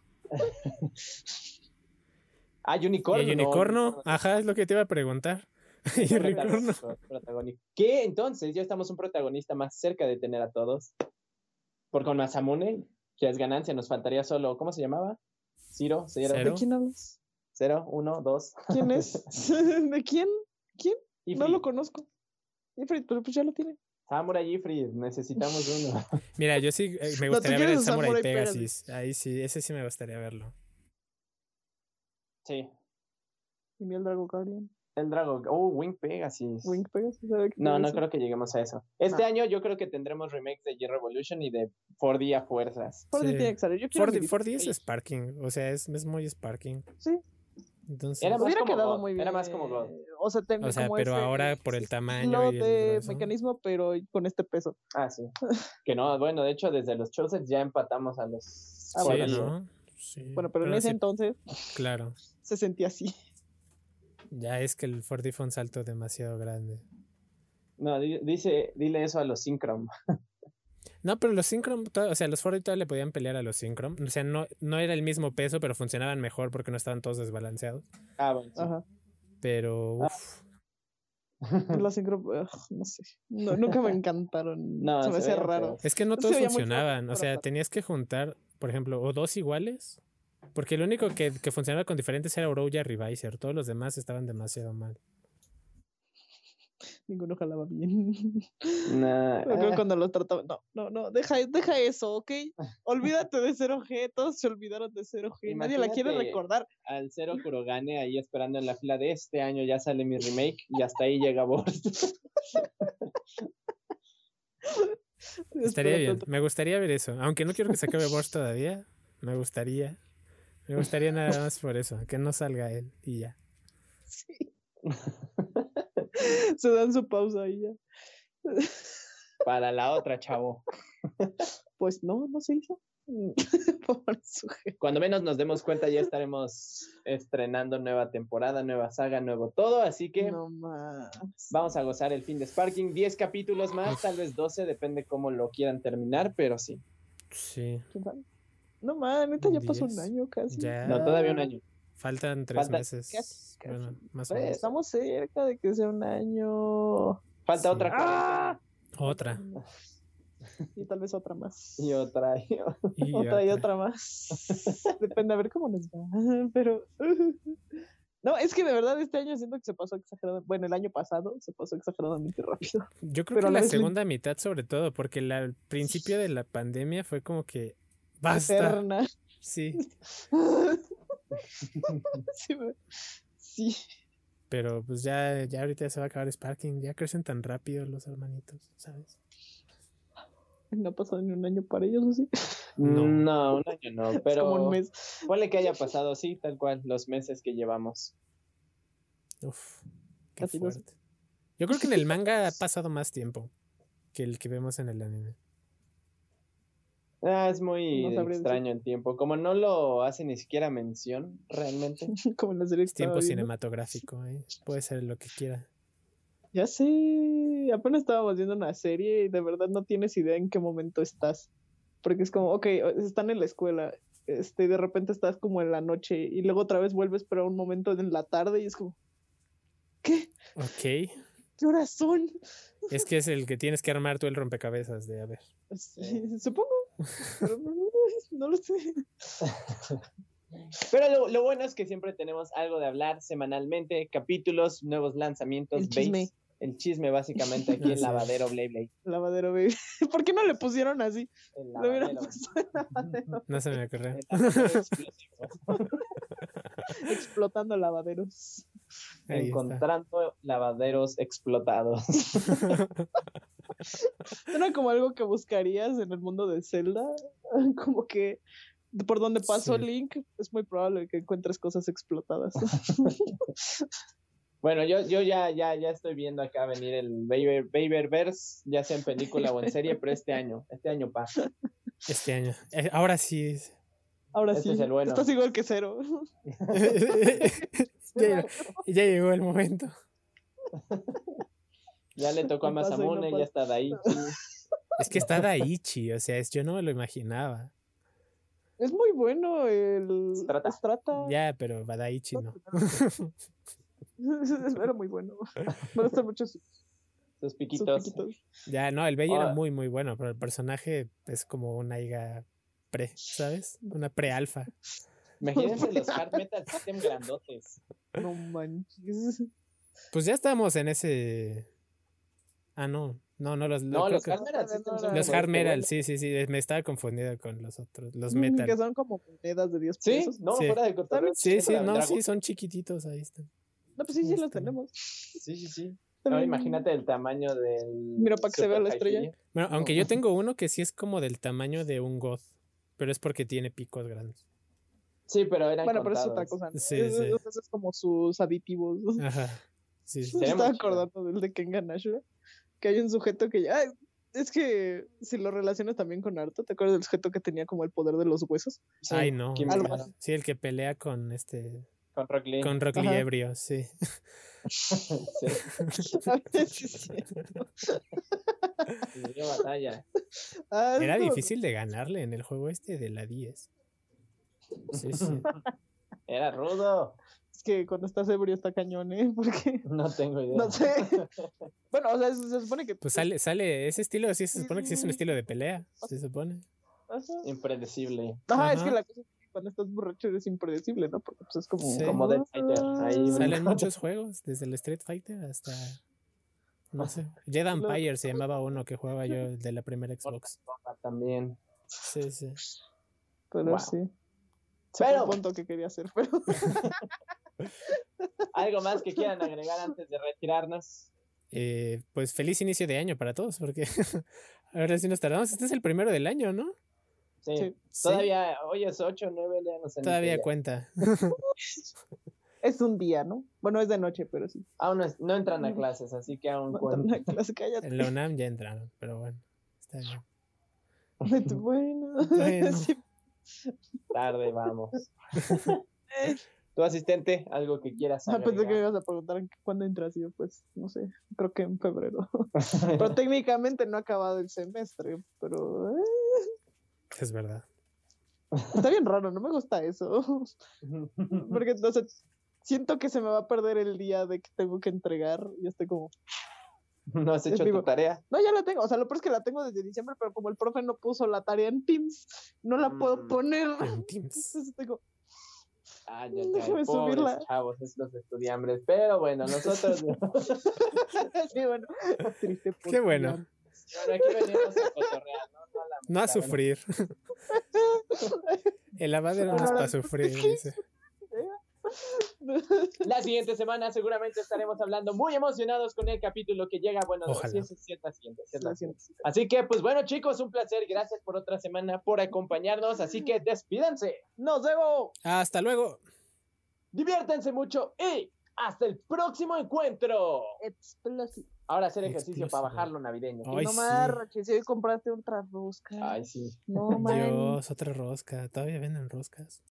Unicorno. ¿Y Unicorno? Ajá, es lo que te iba a preguntar. ¿Y Unicorno? ¿Qué? Entonces ya estamos un protagonista más cerca de tener a todos. Por con Masamune, ya es ganancia, nos faltaría solo, ¿cómo se llamaba? Cero. ¿De quién hablas? 0, 1, 2. ¿Quién es? ¿De quién? No lo conozco. Ifrit, pero pues ya lo tiene. Samurai Ifrit, necesitamos uno. Mira, yo sí me gustaría ver el Samurai Pegasus. Ahí sí, ese sí me gustaría verlo. Sí. ¿Y el Dragon Guardian? El Dragon... Wing Pegasus. ¿Wing Pegasus? No creo que lleguemos a eso. Este año yo creo que tendremos remakes de G-Revolution y de 4D a fuerzas. 4D tiene que salir. Yo 4D es Sparking, o sea, es muy Sparking. Sí. Entonces, era más como God. Muy bien. Era más como God. O sea, como pero ahora por el tamaño y el mecanismo, pero con este peso. Ah, sí. Que no, bueno, de hecho desde los Chosen ya empatamos a los... Sí, ¿no? Sí. Bueno, pero en ese entonces... Claro. Se sentía así. Ya es que el 4D fue un salto demasiado grande. No, dile eso a los Synchrom. No, pero los Synchrom, o sea, los 4D todavía le podían pelear a los Synchrom. O sea, no era el mismo peso, pero funcionaban mejor porque no estaban todos desbalanceados. Ah, bueno. Sí. Ajá. Pero, uff. Los Synchrom, no sé. No, nunca me encantaron. No, se me hacía raro. Es que no todos funcionaban. O sea, tenías que juntar, por ejemplo, o dos iguales. Porque lo único que funcionaba con diferentes era Oroya Reviser. Todos los demás estaban demasiado mal. Ninguno jalaba bien. Nah. Creo cuando los trataban. No, deja eso, ¿ok? Olvídate de 0G. Todos se olvidaron de 0G. Nadie la quiere recordar. Al Zero Kurogane ahí esperando en la fila de este año ya sale mi remake y hasta ahí llega Burst. Estaría bien. Me gustaría ver eso. Aunque no quiero que se acabe Burst todavía. Me gustaría nada más por eso, que no salga él y ya. Sí. Se dan su pausa y ya. Para la otra, chavo. Pues no se hizo. Cuando menos nos demos cuenta ya estaremos estrenando nueva temporada, nueva saga, nuevo todo, así que no más. Vamos a gozar el fin de Sparking. 10 capítulos más, tal vez 12, depende cómo lo quieran terminar, pero sí. Sí. No más, neta ya pasó un año casi. Ya. No, todavía un año. Faltan 3 meses. Casi. Bueno, más o menos. Estamos cerca de que sea un año. Falta otra cuarentena. Otra. Y tal vez otra más. Y otra más. Depende a ver cómo nos va. Pero no, es que de verdad este año siento que se pasó exageradamente. Bueno, el año pasado se pasó exageradamente rápido. Yo creo que la segunda mitad sobre todo, porque al principio de la pandemia fue como que basta. Eterna. Sí. Sí. Pero pues ya ahorita se va a acabar Sparking. Ya crecen tan rápido los hermanitos, ¿sabes? No ha pasado ni un año para ellos, ¿o sí? No, un año no, pero como un mes. Ponle que haya pasado, sí, tal cual, los meses que llevamos. Uf, qué fuerte. Yo creo que en el manga ha pasado más tiempo que el que vemos en el anime. Es muy extraño el tiempo. Como no lo hace ni siquiera mención, realmente. Como en la serie. Es tiempo cinematográfico, puede ser lo que quiera. Ya sé, apenas estábamos viendo una serie y de verdad no tienes idea en qué momento estás. Porque es como, ok, están en la escuela, de repente estás como en la noche y luego otra vez vuelves pero a un momento en la tarde y es como, ¿qué? Ok. ¿Qué horas son? Es que es el que tienes que armar tú el rompecabezas de, a ver. Sí, supongo, pero no lo sé. Pero lo bueno es que siempre tenemos algo de hablar semanalmente, capítulos, nuevos lanzamientos, el chisme básicamente aquí en Lavadero Blade Blade. Lavadero Blade. ¿Por qué no le pusieron así? El lavadero. No se me ocurrió. Explotando lavaderos. Ahí encontrando está. Lavaderos explotados. Suena como algo que buscarías en el mundo de Zelda. Como que por donde pasó Link, es muy probable que encuentres cosas explotadas. Bueno, yo ya estoy viendo acá venir el Babyverse, ya sea en película o en serie, pero este año pasa. Este año. Ahora sí. Ahora sí. Es el bueno. Estás igual que Cero. ya llegó el momento. Ya le tocó a Masamune y ya está Daichi. Es que está Daichi, o sea, yo no me lo imaginaba. Es muy bueno el Strata. Ya, pero Daichi no. Era muy bueno. Me gustan mucho sus piquitos. Ya, no, el Bey era muy, muy bueno, pero el personaje es como una Iga ¿sabes? Una pre-alfa. Imagínense los Hard Metal System grandotes. No manches. Pues ya estamos en ese Ah, no, los Hardmeral los Hardmeral, sí, me estaba confundido con los otros, los Metal. Que son como monedas de 10 pesos. Sí, no, fuera de cotorreo. Sí, son chiquititos, ahí están. No, pues sí los tenemos. Sí. Ahora imagínate el tamaño del... Mira, para que se vea la estrella. Bueno, aunque yo tengo uno que sí es como del tamaño de un God, pero es porque tiene picos grandes. Sí, pero eran pero contados. es otra cosa, ¿no? Sí. Es como sus aditivos. Ajá. Sí. Me estaba acordando del de Kengan Ashura, que hay un sujeto que ya... es que si lo relacionas también con Naruto, ¿te acuerdas del sujeto que tenía como el poder de los huesos? Sí, ay, no. Sí, el que pelea con Con Rock Lee. Con Rock Lee ebrio, sí. Sí. Dio batalla. Era difícil de ganarle en el juego de la 10. Sí. Era rudo. Es que cuando estás ebrio está cañón, ¿eh? Porque... No tengo idea. No sé. Bueno, o sea, se supone que... Pues sale ese estilo, sí, se supone que sí es un estilo de pelea, se supone. Ajá. Impredecible. Ajá, es que la cosa es que cuando estás borracho eres impredecible, ¿no? Porque pues es como... Sí. Como Dead Fighter. Ahí salen muchos juegos, desde el Street Fighter hasta... No sé. Jedi Empire se llamaba uno que jugaba yo de la primera Xbox. También. Sí. Pero sí. Pero... un punto que quería hacer, pero... ¿Algo más que quieran agregar antes de retirarnos? Pues feliz inicio de año para todos, porque ahora sí nos tardamos. Este es el primero del año, ¿no? Sí. Todavía, hoy es 8, 9, ya no sé. Todavía cuenta. Es un día, ¿no? Bueno, es de noche, pero sí. Aún no entran a clases, así que aún cuenta. En la UNAM ya entraron, pero bueno, está bien. Bueno. Sí. Tarde, vamos. Tu asistente, algo que quieras saber. Pensé que me ibas a preguntar cuándo entras y yo, pues, no sé, creo que en febrero. Pero técnicamente no ha acabado el semestre, pero... Es verdad. Está bien raro, no me gusta eso. Porque, no sé, siento que se me va a perder el día de que tengo que entregar y estoy como... ¿No has hecho tu tarea? No, ya la tengo, o sea, lo peor es que la tengo desde diciembre, pero como el profe no puso la tarea en Teams, no la puedo poner. En Teams. Entonces tengo... Ya, déjame pobres subirla. chavos, estos estudiambres, pero bueno, nosotros... Sí, bueno, triste. Qué bueno. Bueno, aquí venimos a cotorrear, no a sufrir. El lavadero no es para sufrir, dice. La siguiente semana seguramente estaremos hablando muy emocionados con el capítulo que llega. Bueno, ojalá. Sí, es la siguiente. Así que, pues bueno, chicos, un placer. Gracias por otra semana, por acompañarnos. Así que despídanse. ¡Nos vemos! Hasta luego. Diviértanse mucho y hasta el próximo encuentro. Explosivo. Ahora hacer ejercicio para bajar lo navideño. Ay, no marches, si hoy compraste otra rosca. Ay, sí. No, Dios, otra rosca. Todavía venden roscas.